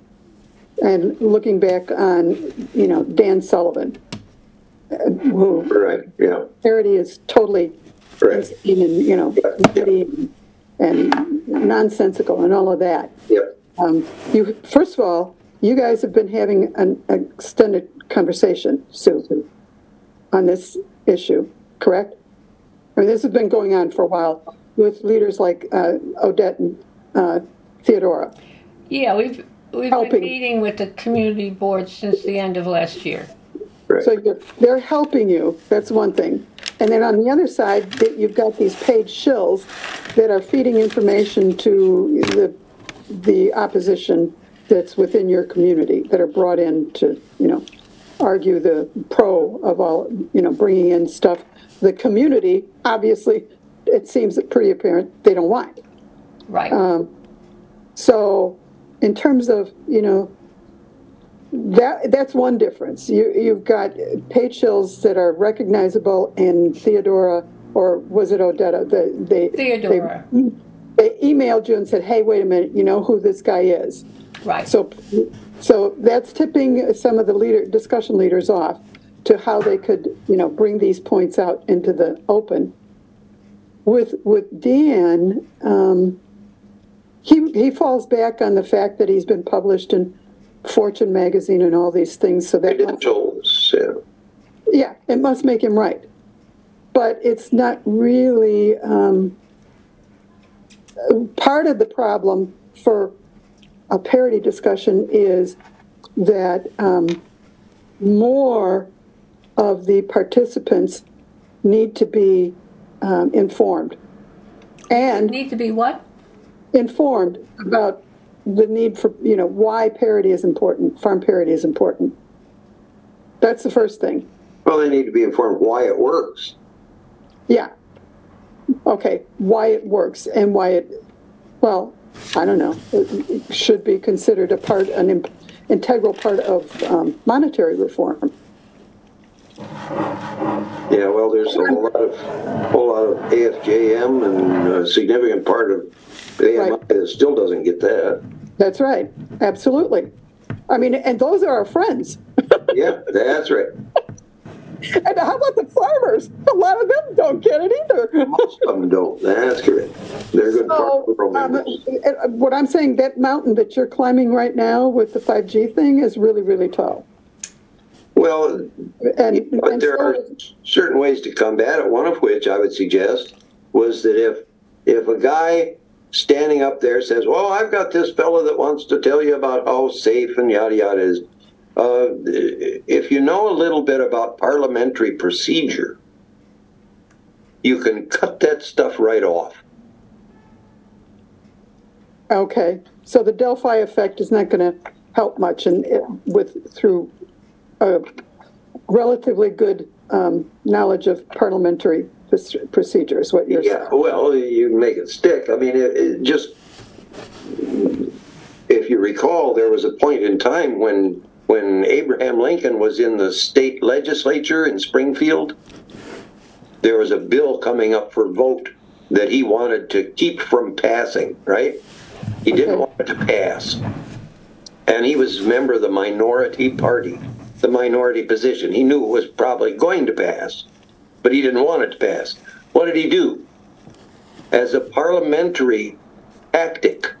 And looking back on, you know, Dan Sullivan, uh, who Right. Yeah. parody is totally Right. insane and, you know, nutty and nonsensical and all of that. Yep. Um, you, first of all, you guys have been having an extended conversation, Sue, on this issue, correct? I mean, this has been going on for a while with leaders like uh, Odette and uh, Theodora. Yeah, we've we've Helping. been meeting with the community board since the end of last year. Right. So you're, they're helping you. That's one thing. And then on the other side, that you've got these paid shills that are feeding information to the the opposition that's within your community that are brought in to, you know, argue the pro of all, you know, bringing in stuff. The community, obviously, it seems pretty apparent they don't want. Right. Um, so, in terms of, you know, that that's one difference. You you've got paid shills that are recognizable, and Theodora, or was it Odetta? The, they Theodora. They, they emailed you and said, "Hey, wait a minute, you know who this guy is." Right. So, so that's tipping some of the leader discussion leaders off to how they could, you know, bring these points out into the open. With with Dan, um, he he falls back on the fact that he's been published in Fortune magazine and all these things. So that must, Credentials. Yeah. yeah, it must make him right. But it's not really um, part of the problem for a parity discussion is that um, more of the participants need to be um, informed and Need to be what? informed about the need for, you know, why parity is important, farm parity is important. That's the first thing. Well, they need to be informed why it works. Yeah. Okay, why it works and why it, well, I don't know, it, it should be considered a part, an imp, integral part of um, monetary reform. Yeah. Well, there's a whole lot of whole lot of A F J M and a significant part of A M I Right. that still doesn't get that. That's right, absolutely. I mean, and those are our friends. Yeah, that's right. And how about the farmers? A lot of them don't get it either. Most of them don't. That's correct. They're good So, farm um, members. uh, what I'm saying, that mountain that you're climbing right now with the five G thing is really, really tall. Well, And, but and there so are certain ways to combat it. One of which I would suggest was that if if a guy standing up there says, "Well, I've got this fellow that wants to tell you about how safe and yada yada is," uh, if you know a little bit about parliamentary procedure, you can cut that stuff right off. Okay, so the Delphi effect is not going to help much, and it, with through a relatively good um, knowledge of parliamentary proc- procedures. What you're Yeah, saying? well, you can make it stick. I mean, it, it just if you recall, there was a point in time when when Abraham Lincoln was in the state legislature in Springfield, there was a bill coming up for vote that he wanted to keep from passing, right? He didn't Okay. want it to pass. And he was a member of the minority party, the minority position. He knew it was probably going to pass, but he didn't want it to pass. What did he do? As a parliamentary tactic,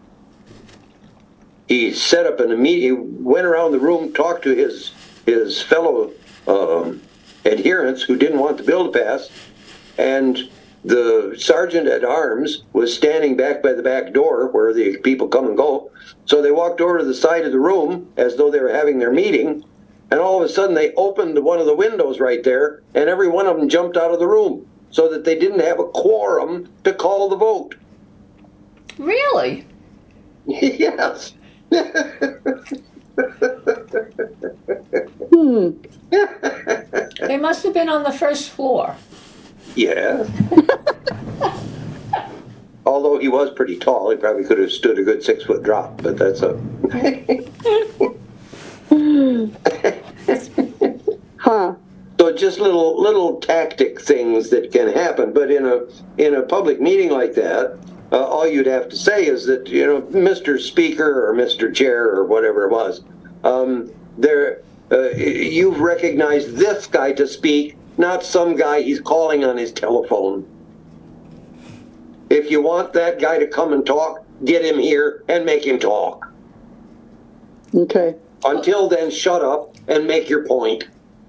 he set up an immediate, went around the room, talked to his his fellow um, adherents who didn't want the bill to pass, and the sergeant at arms was standing back by the back door where the people come and go. So they walked over to the side of the room as though they were having their meeting, and all of a sudden they opened one of the windows right there, and every one of them jumped out of the room so that they didn't have a quorum to call the vote. Really? Yes. Hmm. They must have been on the first floor. Yeah. Although he was pretty tall, he probably could have stood a good six foot drop, but that's a. Huh. So just little little tactic things that can happen, but in a in a public meeting like that, uh, all you'd have to say is that, you know, Mister Speaker or Mister Chair or whatever it was, um, there uh, you've recognized this guy to speak, not some guy he's calling on his telephone. If you want that guy to come and talk, get him here and make him talk. Okay. Until then, shut up and make your point.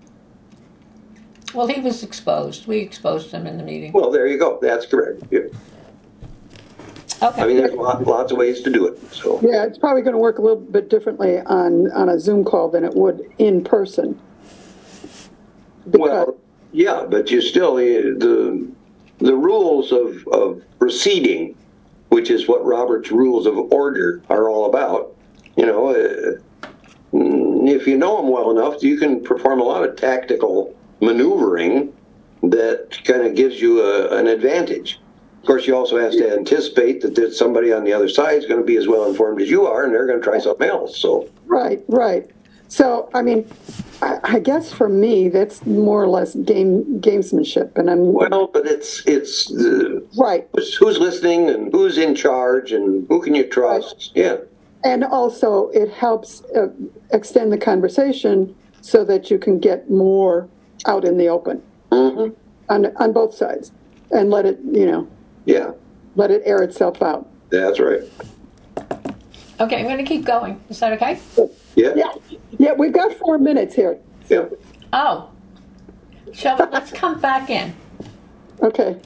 Well, he was exposed. We exposed him in the meeting. Well, there you go. That's correct. Yeah. Okay. I mean, there's lot, lots of ways to do it. So. Yeah, it's probably going to work a little bit differently on, on a Zoom call than it would in person. Because, Well, yeah, but you still, the the rules of, of proceeding, which is what Robert's Rules of Order are all about, you know, uh, if you know them well enough, you can perform a lot of tactical maneuvering that kind of gives you a, an advantage. Of course, you also have to anticipate that there's somebody on the other side is going to be as well informed as you are, and they're going to try something else. So, right, right. So, I mean, I, I guess for me, that's more or less game gamesmanship, and I'm well, but it's it's the, right. who's listening and who's in charge and who can you trust? Right. Yeah. And also, it helps uh, extend the conversation so that you can get more out in the open Mm-hmm. on on both sides, and let it, you know, Yeah, let it air itself out. that's right. Okay, I'm going to keep going. Is that okay? Yeah. Yeah, yeah. We've got four minutes here. Yeah. Oh. Shall we, let's come back in. Okay.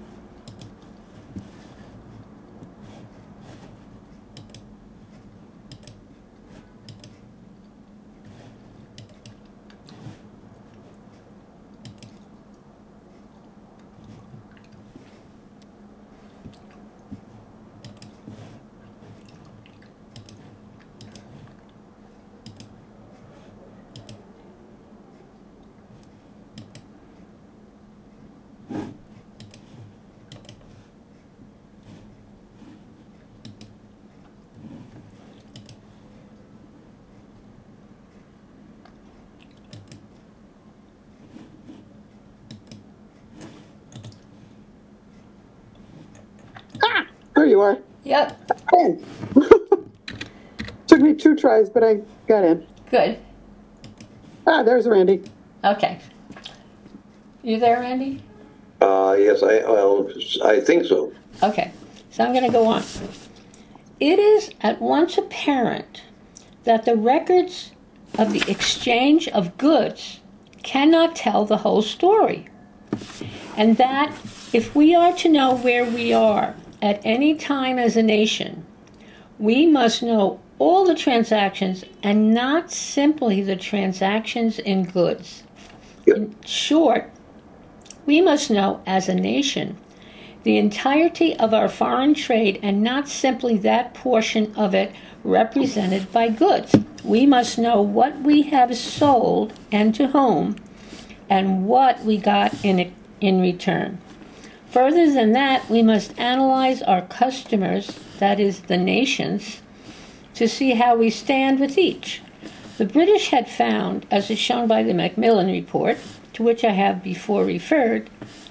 There you are. Yep. In. Took me two tries, but I got in. Good. Ah, there's Randy. Okay. You there, Randy? Uh, yes, I well, I think so. Okay. So I'm going to go on. It is at once apparent that the records of the exchange of goods cannot tell the whole story, and that if we are to know where we are at any time as a nation, we must know all the transactions and not simply the transactions in goods. Yep. In short, we must know as a nation the entirety of our foreign trade and not simply that portion of it represented by goods. We must know what we have sold and to whom, and what we got in it in return. Further than that, we must analyze our customers, that is, the nations, to see how we stand with each. The British had found, as is shown by the Macmillan Report, to which I have before referred,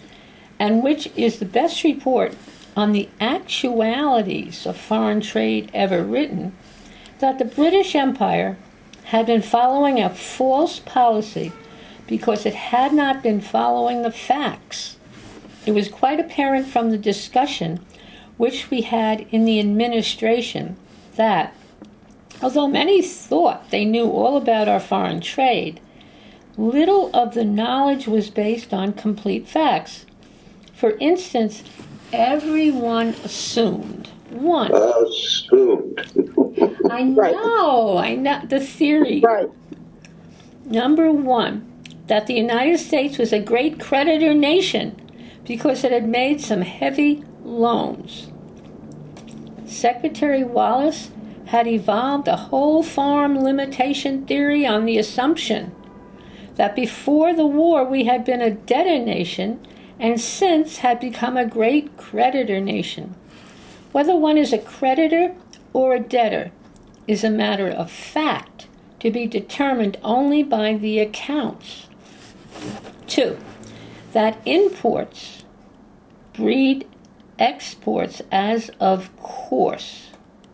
and which is the best report on the actualities of foreign trade ever written, that the British Empire had been following a false policy because it had not been following the facts. It was quite apparent from the discussion which we had in the administration that, although many thought they knew all about our foreign trade, little of the knowledge was based on complete facts. For instance, everyone assumed, one, Assumed. I know, I know, the theory. Right. Number one, that the United States was a great creditor nation because it had made some heavy loans. Secretary Wallace had evolved a whole farm limitation theory on the assumption that before the war we had been a debtor nation and since had become a great creditor nation. Whether one is a creditor or a debtor is a matter of fact to be determined only by the accounts. Two, that imports breed exports as of course.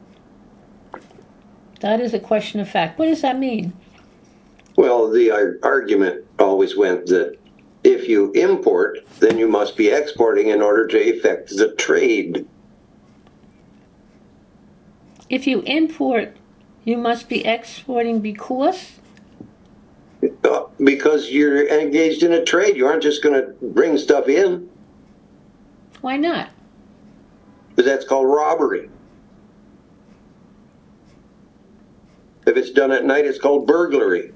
That is a question of fact. What does that mean? Well, the ar- argument always went that if you import, then you must be exporting in order to effect the trade. If you import, you must be exporting because? Uh, because you're engaged in a trade. You aren't just going to bring stuff in. Why not? Because that's called robbery. If it's done at night, it's called burglary.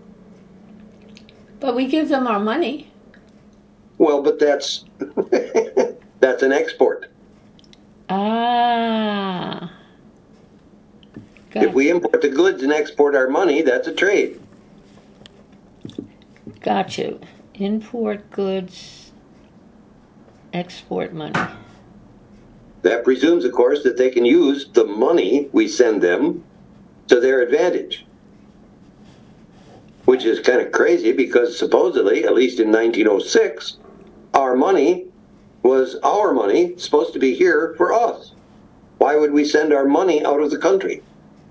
But we give them our money. Well, but that's that's an export. Ah. Got, If we import the goods and export our money, that's a trade. got you. Import goods, export money. That presumes, of course, that they can use the money we send them to their advantage. Which is kind of crazy because supposedly, at least in nineteen oh six, our money was our money supposed to be here for us. Why would we send our money out of the country?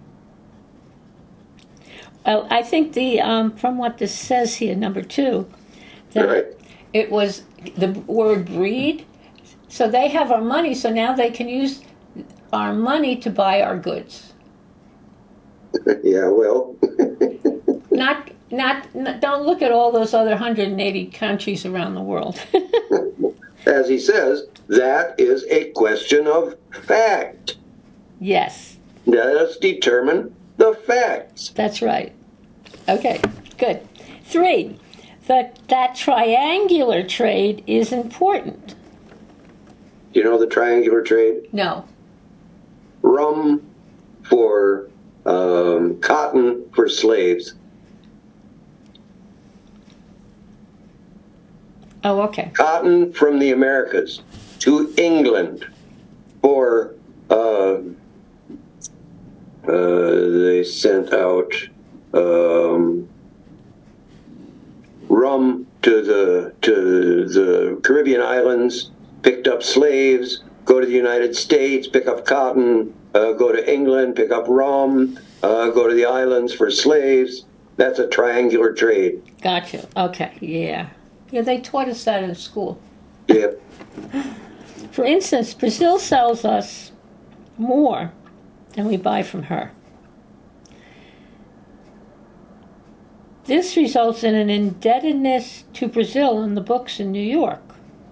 Well, I think the um, from what this says here, number two, that Right. it was the word breed. So they have our money, so now they can use our money to buy our goods. Yeah, well, Not, not, not, don't look at all those other one hundred eighty countries around the world. as he says, that is a question of fact. Yes, Let us determine the facts. that's right. Okay, good. Three, that that triangular trade is important. Do you know the triangular trade? No. Rum for um, cotton for slaves. Oh, okay. Cotton from the Americas to England for, uh, uh, they sent out um, rum to the to the Caribbean islands, picked up slaves, go to the United States, pick up cotton, uh, go to England, pick up rum, uh, go to the islands for slaves. That's a triangular trade. Gotcha. Okay, yeah. Yeah, they taught us that in school. Yeah. For instance, Brazil sells us more than we buy from her. This results in an indebtedness to Brazil on the books in New York.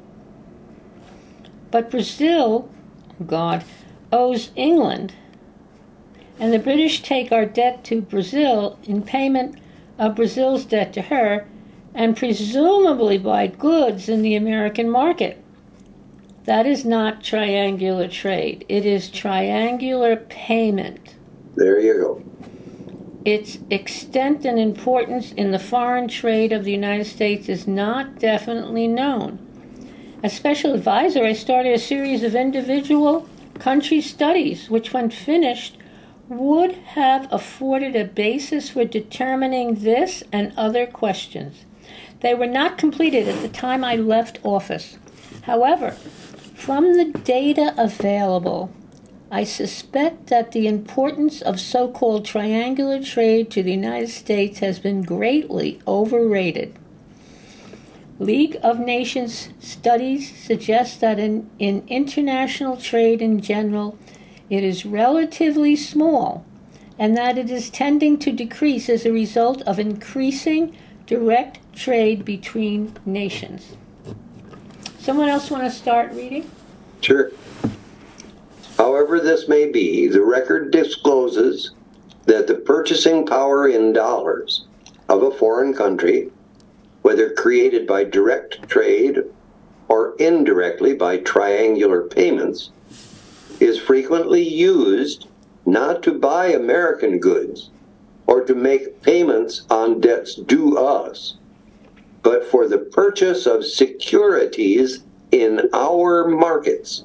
But Brazil, oh God, owes England, and the British take our debt to Brazil in payment of Brazil's debt to her, and presumably buy goods in the American market. That is not triangular trade. It is triangular payment. There you go. Its extent and importance in the foreign trade of the United States is not definitely known. As special advisor, I started a series of individual country studies, which, when finished, would have afforded a basis for determining this and other questions. They were not completed at the time I left office. However, from the data available, I suspect that the importance of so-called triangular trade to the United States has been greatly overrated. League of Nations studies suggest that in, in international trade in general, it is relatively small, and that it is tending to decrease as a result of increasing direct trade between nations. Someone else want to start reading? Sure. However this may be, the record discloses that the purchasing power in dollars of a foreign country, whether created by direct trade or indirectly by triangular payments, is frequently used not to buy American goods or to make payments on debts due us, but for the purchase of securities in our markets.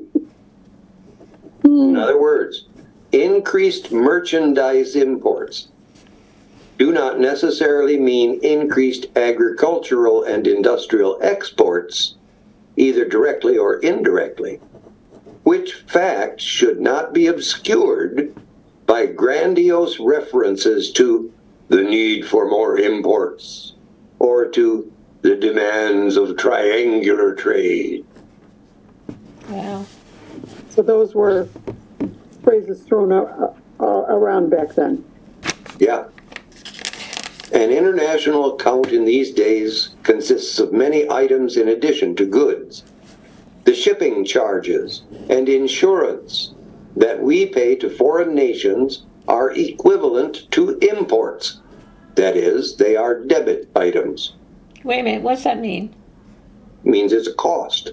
In other words, increased merchandise imports do not necessarily mean increased agricultural and industrial exports, either directly or indirectly, which fact should not be obscured by grandiose references to the need for more imports or to the demands of triangular trade. Wow. So those were phrases thrown a- a- around back then. Yeah. An international account in these days consists of many items in addition to goods. The shipping charges and insurance that we pay to foreign nations are equivalent to imports. That is, they are debit items. Wait a minute, what's that mean? It means it's a cost.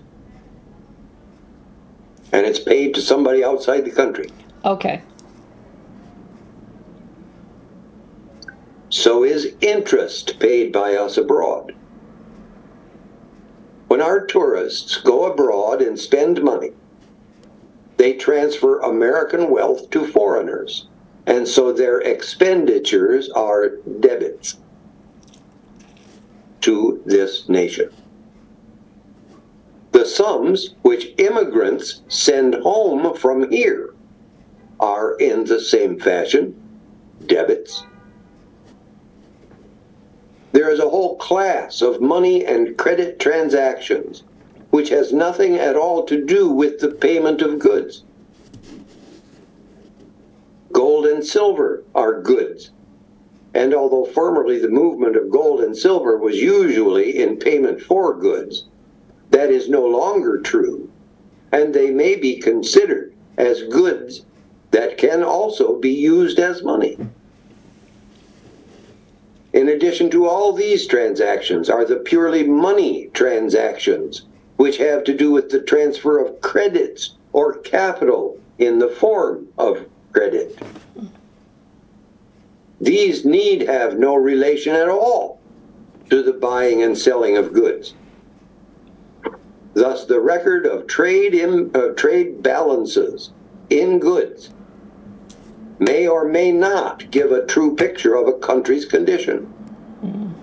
And it's paid to somebody outside the country. Okay. So is interest paid by us abroad. When our tourists go abroad and spend money, they transfer American wealth to foreigners, and so their expenditures are debits to this nation. The sums which immigrants send home from here are in the same fashion debits. There is a whole class of money and credit transactions which has nothing at all to do with the payment of goods. Gold and silver are goods, and although formerly the movement of gold and silver was usually in payment for goods, that is no longer true, and they may be considered as goods that can also be used as money. In addition to all these transactions are the purely money transactions, which have to do with the transfer of credits or capital in the form of credit. These need have no relation at all to the buying and selling of goods. Thus, the record of trade, in, uh, trade balances in goods may or may not give a true picture of a country's condition. Mm.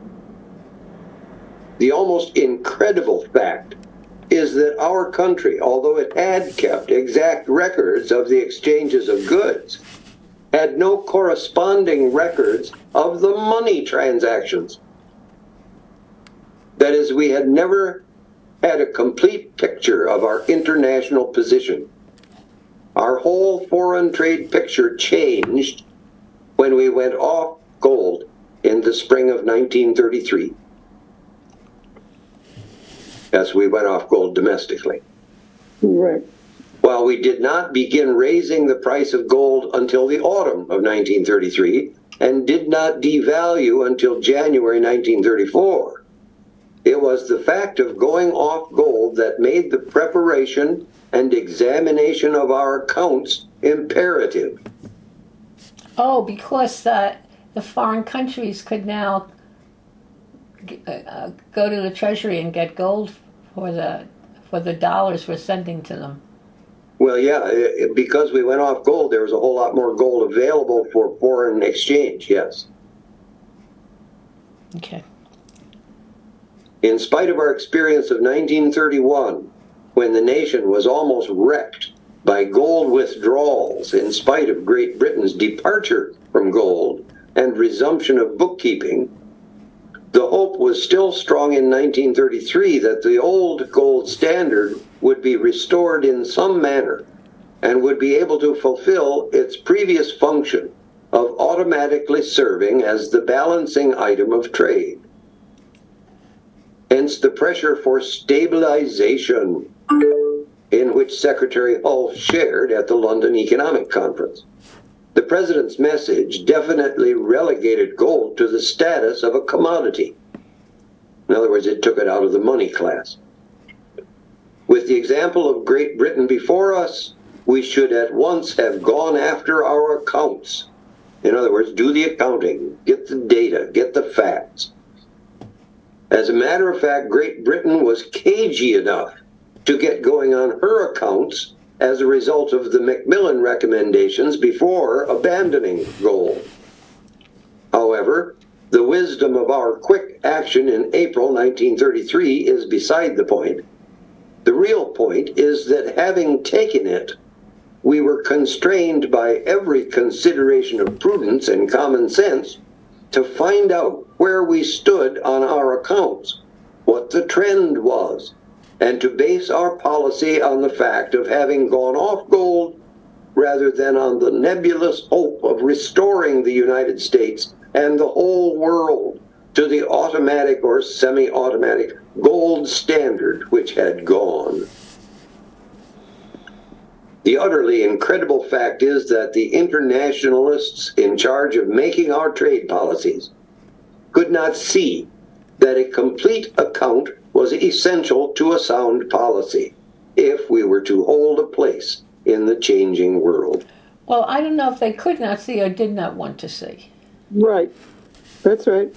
The almost incredible fact is that our country, although it had kept exact records of the exchanges of goods, had no corresponding records of the money transactions. That is, we had never had a complete picture of our international position. Our whole foreign trade picture changed when we went off gold in the spring of nineteen thirty-three. As we went off gold domestically. Right. While we did not begin raising the price of gold until the autumn of nineteen thirty-three and did not devalue until January nineteen thirty-four, it was the fact of going off gold that made the preparation and examination of our accounts imperative. Oh, because uh, the foreign countries could now uh, go to the Treasury and get gold for the for the dollars we're sending to them. Well, yeah, it, because we went off gold, there was a whole lot more gold available for foreign exchange, yes. Okay. In spite of our experience of nineteen thirty-one, when the nation was almost wrecked by gold withdrawals in spite of Great Britain's departure from gold and resumption of bookkeeping, the hope was still strong in nineteen thirty-three that the old gold standard would be restored in some manner and would be able to fulfill its previous function of automatically serving as the balancing item of trade. Hence the pressure for stabilization, in which Secretary Hull shared at the London Economic Conference. The president's message definitely relegated gold to the status of a commodity. In other words, it took it out of the money class. With the example of Great Britain before us, we should at once have gone after our accounts. In other words, do the accounting, get the data, get the facts. As a matter of fact, Great Britain was cagey enough to get going on her accounts as a result of the Macmillan recommendations before abandoning gold. However, the wisdom of our quick action in April nineteen thirty-three is beside the point. The real point is that having taken it, we were constrained by every consideration of prudence and common sense to find out where we stood on our accounts, what the trend was, and to base our policy on the fact of having gone off gold rather than on the nebulous hope of restoring the United States and the whole world to the automatic or semi-automatic gold standard which had gone. The utterly incredible fact is that the internationalists in charge of making our trade policies could not see that a complete account was essential to a sound policy if we were to hold a place in the changing world. Well, I don't know if they could not see or did not want to see. Right. That's right.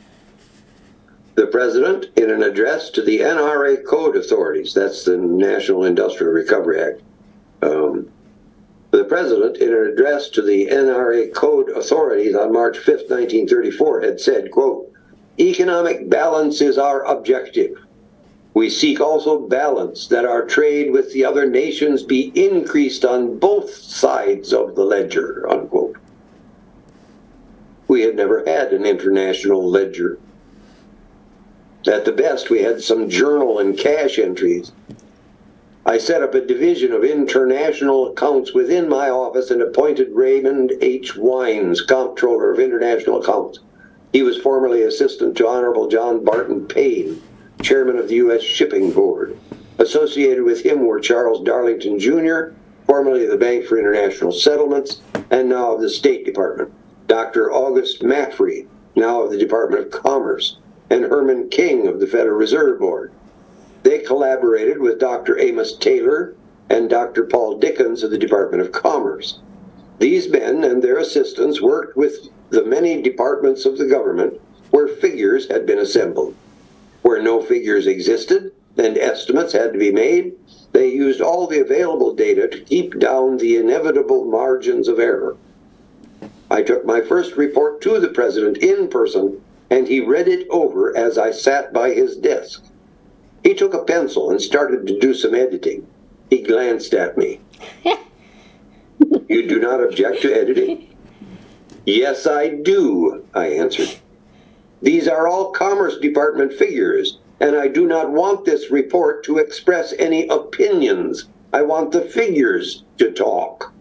The President, in an address to the N R A Code authorities, that's the National Industrial Recovery Act, um, the President, in an address to the N R A Code authorities on March fifth, nineteen thirty-four, had said, quote, "Economic balance is our objective. We seek also balance, that our trade with the other nations be increased on both sides of the ledger," unquote. We had never had an international ledger. At the best, we had some journal and cash entries. I set up a division of international accounts within my office and appointed Raymond H. Wines, Comptroller of International Accounts. He was formerly assistant to Honorable John Barton Payne, Chairman of the U S Shipping Board. Associated with him were Charles Darlington, Junior, formerly of the Bank for International Settlements, and now of the State Department, Doctor August Maffrey, now of the Department of Commerce, and Herman King of the Federal Reserve Board. They collaborated with Doctor Amos Taylor and Doctor Paul Dickens of the Department of Commerce. These men and their assistants worked with the many departments of the government where figures had been assembled. Where no figures existed and estimates had to be made, they used all the available data to keep down the inevitable margins of error. I took my first report to the President in person, and he read it over as I sat by his desk. He took a pencil and started to do some editing. He glanced at me. "You do not object to editing?" "Yes, I do," I answered. "These are all Commerce Department figures, and I do not want this report to express any opinions. I want the figures to talk."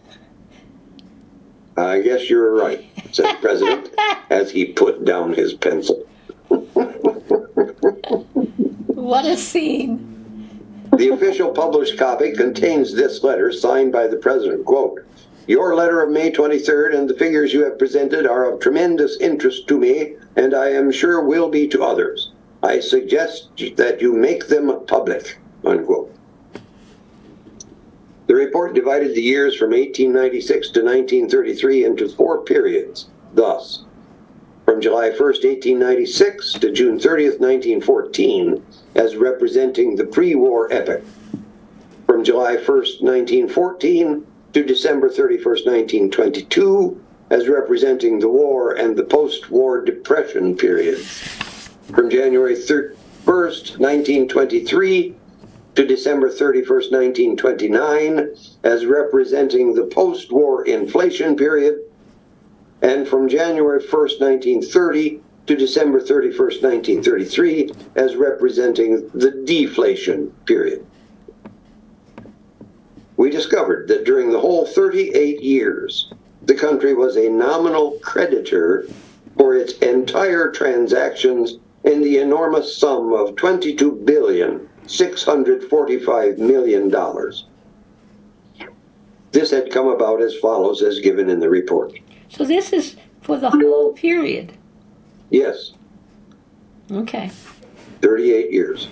"I guess you're right," said the President, as he put down his pencil. What a scene. The official published copy contains this letter signed by the President, quote, "Your letter of May twenty-third and the figures you have presented are of tremendous interest to me, and I am sure will be to others. I suggest that you make them public," unquote. The report divided the years from eighteen ninety-six to nineteen thirty-three into four periods, thus, from July first, eighteen ninety-six to June thirtieth, nineteen fourteen, as representing the pre-war epoch. From July first, nineteen fourteen to December thirty-first, nineteen twenty-two, as representing the war and the post-war depression period. From January first, first, nineteen twenty-three to December thirty-first, nineteen twenty-nine, as representing the post-war inflation period, and from January first, nineteen thirty to December thirty-first, nineteen thirty-three, as representing the deflation period. We discovered that during the whole thirty-eight years, the country was a nominal creditor for its entire transactions in the enormous sum of twenty-two billion, six hundred forty-five million dollars. This had come about as follows, as given in the report. So this is for the whole period. Yes, Okay. thirty-eight years.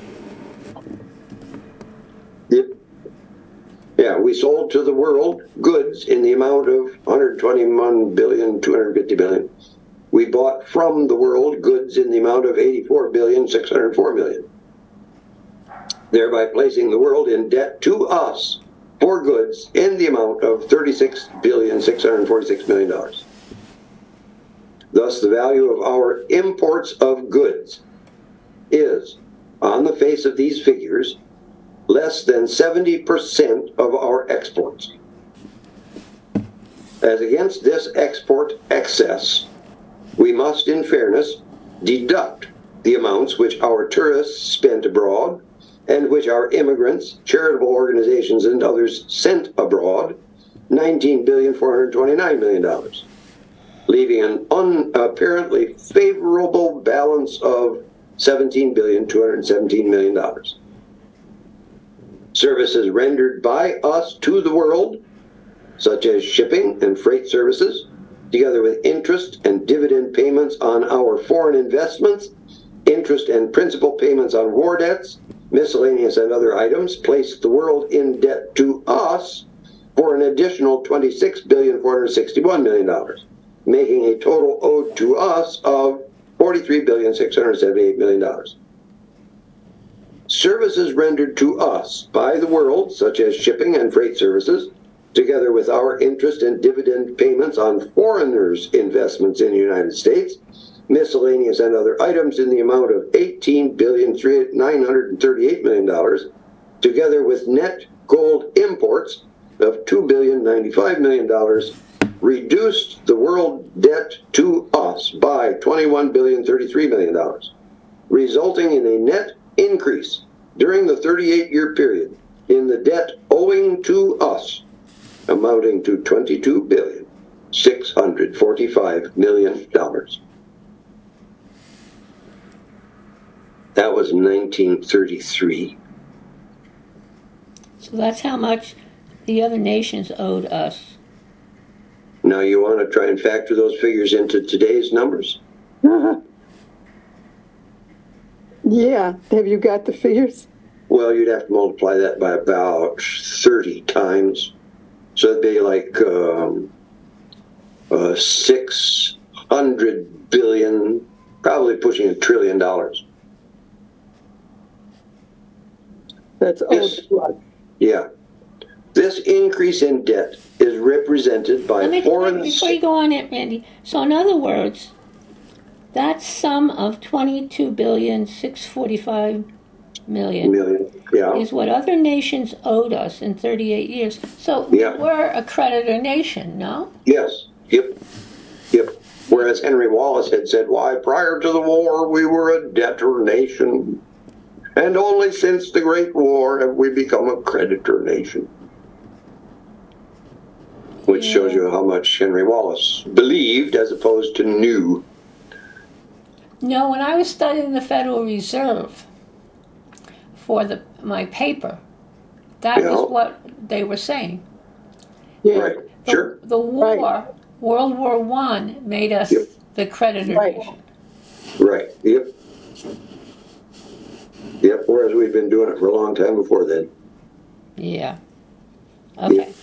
Yep. Yeah, we sold to the world goods in the amount of one hundred twenty-one billion, two hundred fifty billion. We bought from the world goods in the amount of eighty-four billion, six hundred four million. Thereby placing the world in debt to us for goods in the amount of thirty-six billion, six hundred forty-six million dollars. Thus, the value of our imports of goods is, on the face of these figures, less than seventy percent of our exports. As against this export excess, we must, in fairness, deduct the amounts which our tourists spent abroad and which our immigrants, charitable organizations, and others sent abroad, nineteen billion, four hundred twenty-nine million dollars, leaving an un- apparently favorable balance of seventeen billion, two hundred seventeen million dollars. Services rendered by us to the world, such as shipping and freight services, together with interest and dividend payments on our foreign investments, interest and principal payments on war debts, miscellaneous and other items, placed the world in debt to us for an additional twenty-six billion, four hundred sixty-one million dollars, making a total owed to us of forty-three billion, six hundred seventy-eight million dollars. Services rendered to us by the world, such as shipping and freight services, together with our interest and dividend payments on foreigners' investments in the United States, miscellaneous and other items in the amount of eighteen billion, nine hundred thirty-eight million dollars, together with net gold imports of two billion, ninety-five million dollars, reduced the world debt to us by twenty-one billion, thirty-three million dollars, resulting in a net increase during the thirty-eight year period in the debt owing to us, amounting to twenty-two billion, six hundred forty-five million dollars. That was nineteen thirty-three. So that's how much the other nations owed us. Now you want to try and factor those figures into today's numbers? Uh-huh. Yeah. Have you got the figures? Well, you'd have to multiply that by about thirty times. So it'd be like um, uh, six hundred billion, probably pushing a trillion dollars. That's Yes. owed to us. Yeah. This increase in debt is represented by Let me, foreign... before you go on it, Randy. So in other words, that sum of twenty-two billion, six hundred forty-five million million, yeah. is what other nations owed us in thirty-eight years. So Yeah. we're a creditor nation, no? Yes. Yep. Yep. Whereas Henry Wallace had said, why, prior to the war, we were a debtor nation. And only since the Great War have we become a creditor nation. Which Yeah. shows you how much Henry Wallace believed as opposed to knew. No, when I was studying the Federal Reserve for the my paper, that Yeah. was what they were saying. Yeah. Right. The, Sure. the war, Right. World War One, made us Yep. the creditor Right. nation. Right. Yep. Yep. Whereas we've been doing it for a long time before then. Yeah. Okay. Yeah.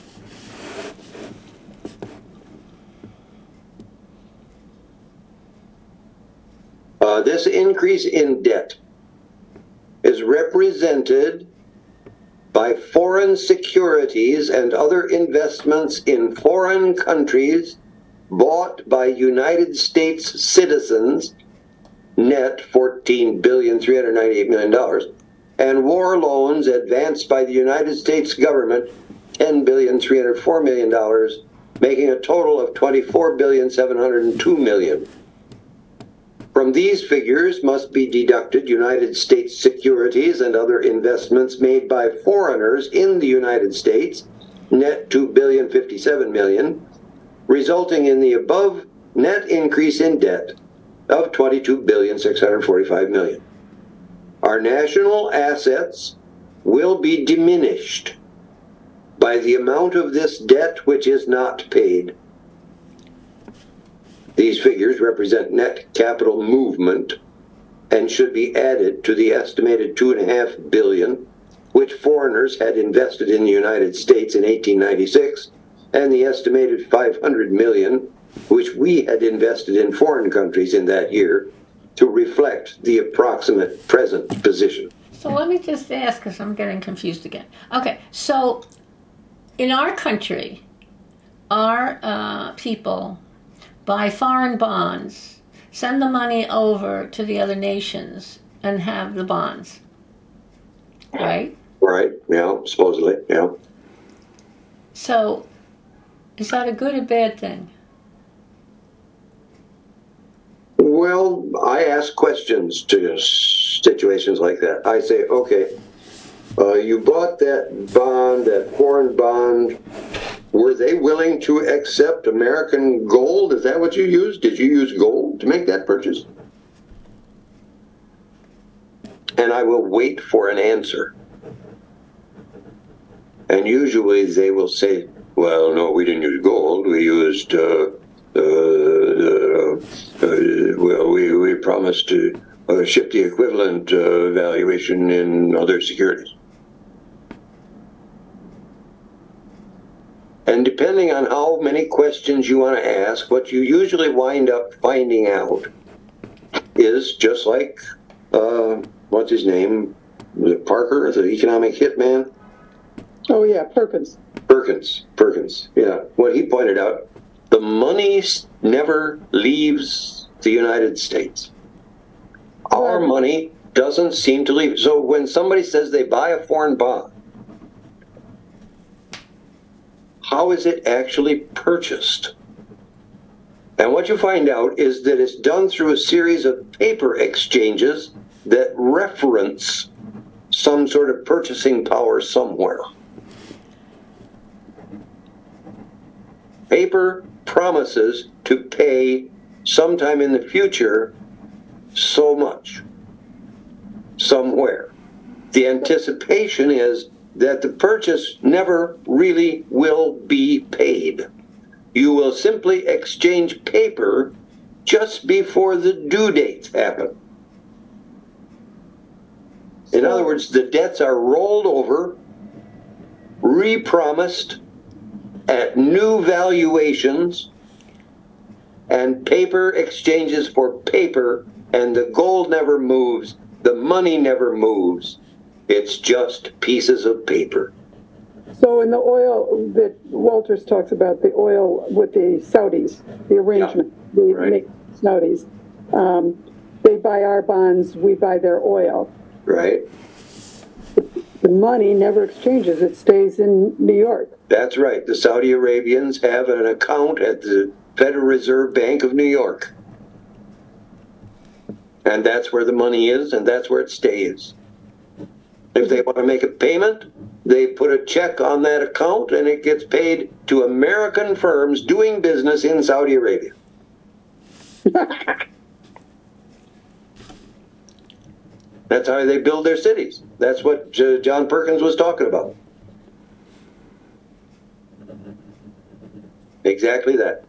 Uh, this increase in debt is represented by foreign securities and other investments in foreign countries bought by United States citizens net fourteen billion three hundred ninety-eight million dollars, and war loans advanced by the United States government ten billion three hundred four million dollars, making a total of twenty-four billion seven hundred two million dollars. From these figures must be deducted United States securities and other investments made by foreigners in the United States, net two billion fifty-seven million dollars, resulting in the above net increase in debt of twenty-two billion six hundred forty-five million dollars. Our national assets will be diminished by the amount of this debt which is not paid. These figures represent net capital movement and should be added to the estimated two and a half billion which foreigners had invested in the United States in eighteen ninety-six, and the estimated five hundred million which we had invested in foreign countries in that year, to reflect the approximate present position. So let me just ask, because I'm getting confused again. Okay, so in our country, our uh, people buy foreign bonds, send the money over to the other nations, and have the bonds, right? Right, yeah, supposedly, yeah. So is that a good or bad thing? Well, I ask questions to situations like that. I say, okay, uh, you bought that bond, that foreign bond. Were they willing to accept American gold? Is that what you used? Did you use gold to make that purchase? And I will wait for an answer. And usually they will say, well, no, we didn't use gold. We used, uh, uh, uh, uh, well, we, we promised to uh, ship the equivalent uh, valuation in other securities. And depending on how many questions you want to ask, what you usually wind up finding out is just like, uh, what's his name? Was it Parker, the economic hitman? Oh, yeah, Perkins. Perkins, Perkins, yeah. What he pointed out, the money never leaves the United States. Our money doesn't seem to leave. So when somebody says they buy a foreign bond, how is it actually purchased? And what you find out is that it's done through a series of paper exchanges that reference some sort of purchasing power somewhere. Paper promises to pay sometime in the future so much, somewhere. The anticipation is that the purchase never really will be paid. You will simply exchange paper just before the due dates happen. In other words, the debts are rolled over, re-promised at new valuations, and paper exchanges for paper, and the gold never moves, the money never moves. It's just pieces of paper. So in the oil that Walters talks about, the oil with the Saudis, the arrangement, Yeah, the right. Saudis, um, they buy our bonds, we buy their oil. Right? The money never exchanges, it stays in New York. That's right. The Saudi Arabians have an account at the Federal Reserve Bank of New York. And that's where the money is, and that's where it stays. If they want to make a payment, they put a check on that account, and it gets paid to American firms doing business in Saudi Arabia. That's how they build their cities. That's what uh, John Perkins was talking about. Exactly that.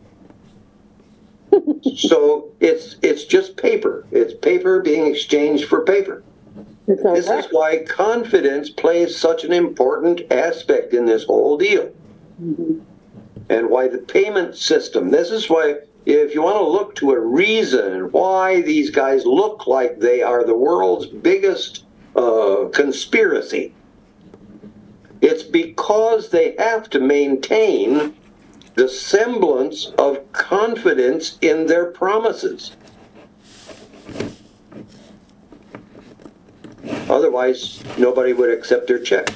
So it's it's just paper. It's paper being exchanged for paper. This is why confidence plays such an important aspect in this whole deal. Mm-hmm. And why the payment system, this is why, if you want to look to a reason why these guys look like they are the world's biggest uh, conspiracy, it's because they have to maintain the semblance of confidence in their promises. Otherwise, nobody would accept their check.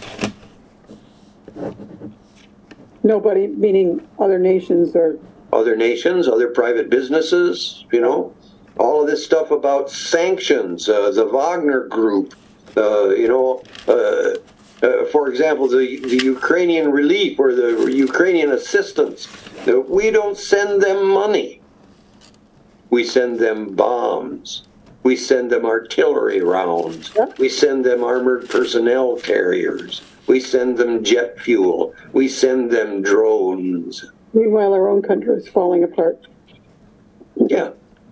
Nobody, meaning other nations or... Other nations, other private businesses, you know, all of this stuff about sanctions, uh, the Wagner Group, uh, you know, uh, uh, for example, the, the Ukrainian relief or the Ukrainian assistance. Uh, we don't send them money. We send them bombs. We send them artillery rounds. Yep. We send them armored personnel carriers. We send them jet fuel. We send them drones. Meanwhile, our own country is falling apart. Yeah.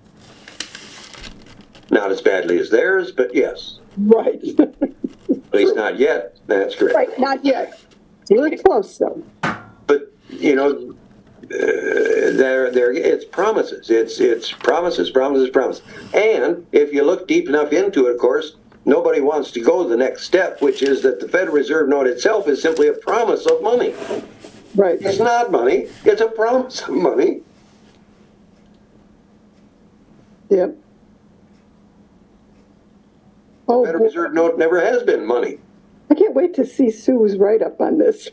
Not as badly as theirs, but yes. Right. At least not yet. That's correct. Right, not yet. It's really close, though. But, you know, uh, there, there, it's promises. It's, it's promises, promises, promises. And if you look deep enough into it, of course, nobody wants to go the next step, which is that the Federal Reserve note itself is simply a promise of money. Right. It's not money. It's a promise of money. Yep. Oh, The Federal Reserve note never has been money. I can't wait to see Sue's write-up on this.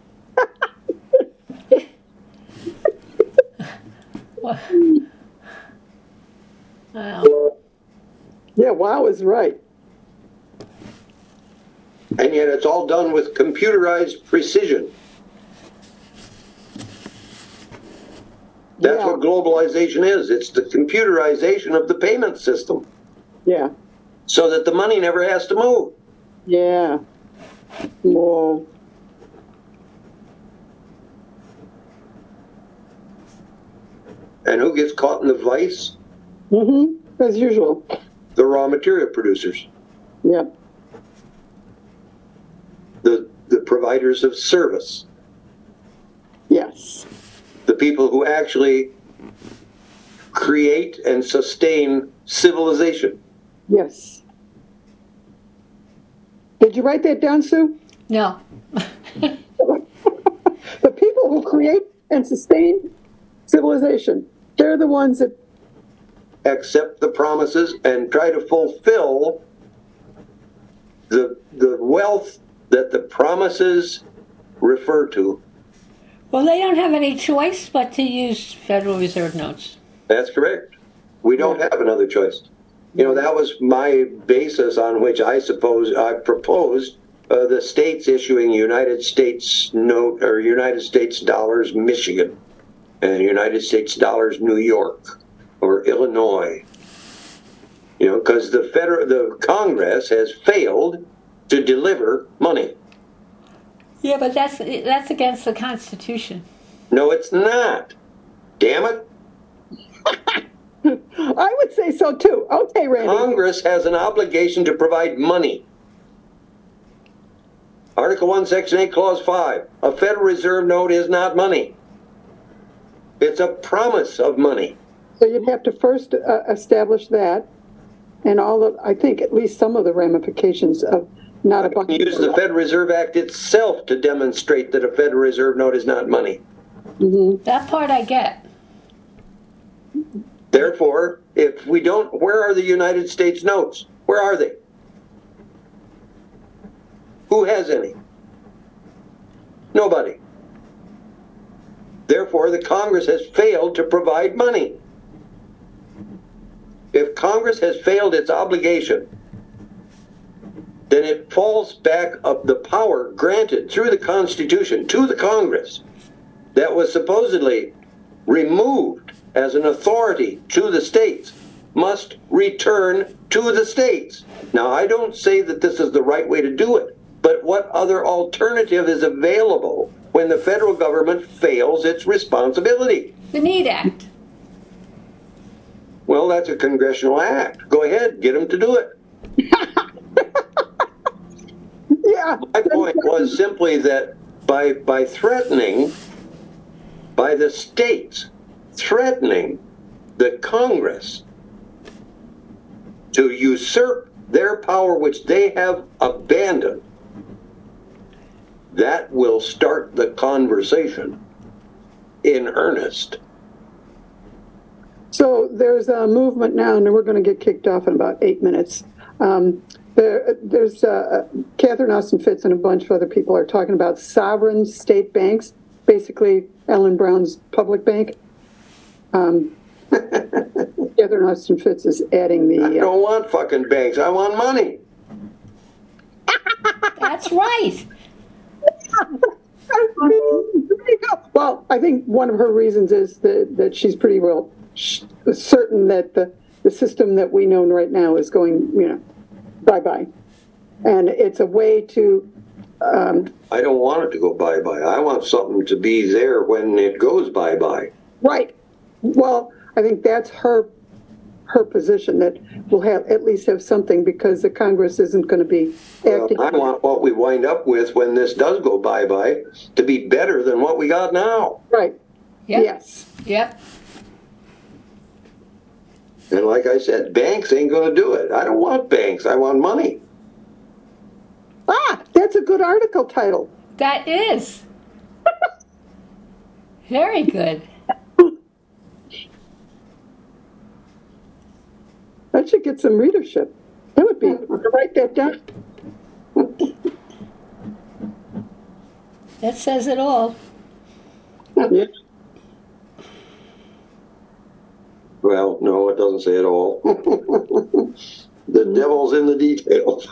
Wow. Wow. Yeah, wow is right. And yet it's all done with computerized precision. That's Yeah. what globalization is. It's the computerization of the payment system Yeah. so that the money never has to move. Yeah. Whoa. And who gets caught in the vice? Mm-hmm. As usual. The raw material producers, Yep. the, the providers of service, Yes. the people who actually create and sustain civilization. Yes. Did you write that down, Sue? No. The people who create and sustain civilization, they're the ones that, Accept the promises and try to fulfill the, the wealth that the promises refer to. Well, they don't have any choice but to use Federal Reserve notes. That's correct. We don't have another choice. You know, that was my basis on which I suppose I proposed uh, the states issuing United States note or United States dollars Michigan and United States dollars New York or Illinois. You know, because the federal, the Congress has failed to deliver money. Yeah, but that's that's against the Constitution. No, it's not. Damn it. I would say so too. Okay, Randy. Congress has an obligation to provide money. Article one, Section eight, Clause five. A Federal Reserve note is not money. It's a promise of money. So you'd have to first uh, establish that and all of, I think, at least some of the ramifications of not a bunch of... Use the Federal Reserve Act itself to demonstrate that a Federal Reserve note is not money. Mm-hmm. That part I get. Therefore, if we don't, where are the United States notes? Where are they? Who has any? Nobody. Therefore, the Congress has failed to provide money. If Congress has failed its obligation, then it falls back of the power granted through the Constitution to the Congress that was supposedly removed as an authority to the states must return to the states. Now, I don't say that this is the right way to do it, but what other alternative is available when the federal government fails its responsibility? The Need Act. Well, that's a congressional act. Go ahead, get them to do it. Yeah. My point was simply that by by threatening, by the states threatening the Congress to usurp their power which they have abandoned, that will start the conversation in earnest. So there's a movement now, and we're going to get kicked off in about eight minutes, um, There, there's uh, Catherine Austin Fitts and a bunch of other people are talking about sovereign state banks, basically Ellen Brown's public bank. Um, Catherine Austin Fitts is adding the. I Uh, don't want fucking banks. I want money. That's right. There you go. Well, I think one of her reasons is that, that she's pretty well sh- certain that the, the system that we know right now is going, you know, bye-bye. And it's a way to, um, I don't want it to go bye-bye. I want something to be there when it goes bye-bye. right. Well, I think that's her her position, that we'll have at least have something because the Congress isn't going to be Well, acting. I want what we wind up with when this does go bye-bye to be better than what we got now. Right. Yep. Yes. Yep. And like I said, banks ain't going to do it. I don't want banks. I want money. Ah, that's a good article title. That is. Very good. That should get some readership. That would be, write that down. That says it all. Yeah. Well, no, it doesn't say it all. The devil's in the details.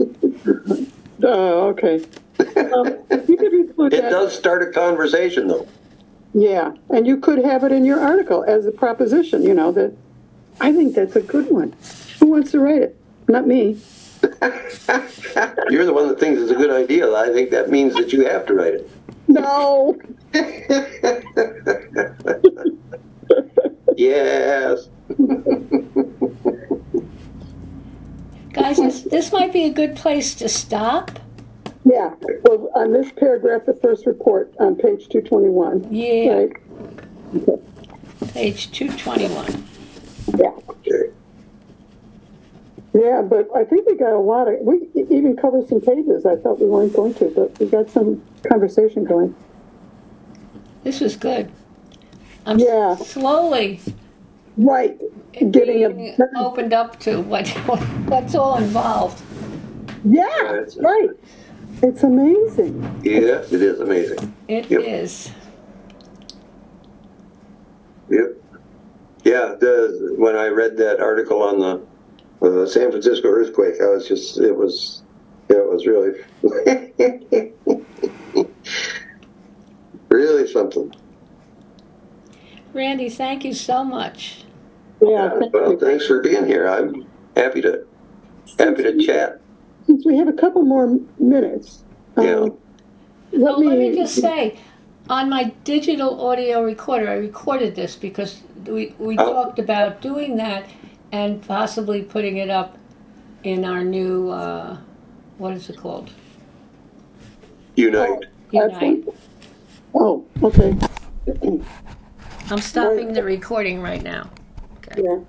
Oh, okay. Um, you could include It that. does start a conversation, though. Yeah, and you could have it in your article as a proposition, you know, that, I think that's a good one. Who wants to write it? Not me. You're the one that thinks it's a good idea. I think that means that you have to write it. No. Yes. Guys, this, this might be a good place to stop. Yeah, well, on this paragraph, the first report on page two twenty-one. Yeah. Right? Okay. Page two twenty-one. Yeah. Okay. Yeah, but I think we got a lot of, we even covered some pages. I thought we weren't going to, but we got some conversation going. This was good. I'm Yeah. slowly Right. Getting being a, opened up to what what's all involved. yeah, right. It's amazing. Yes, it is amazing. It Yep. is. Yep. Yeah, the, when I read that article on the uh, San Francisco earthquake, I was just, it was, it was really, really something. Randy, thank you so much. Yeah. Thank Well, you. thanks for being here. I'm happy to, happy to chat. Since we have a couple more minutes, um, Yeah. let, Well, me, let me just say, on my digital audio recorder, I recorded this because we, we Oh. talked about doing that and possibly putting it up in our new, uh, what is it called? Unite. Unite. Oh, okay. I'm stopping the recording right now. Okay. Yeah.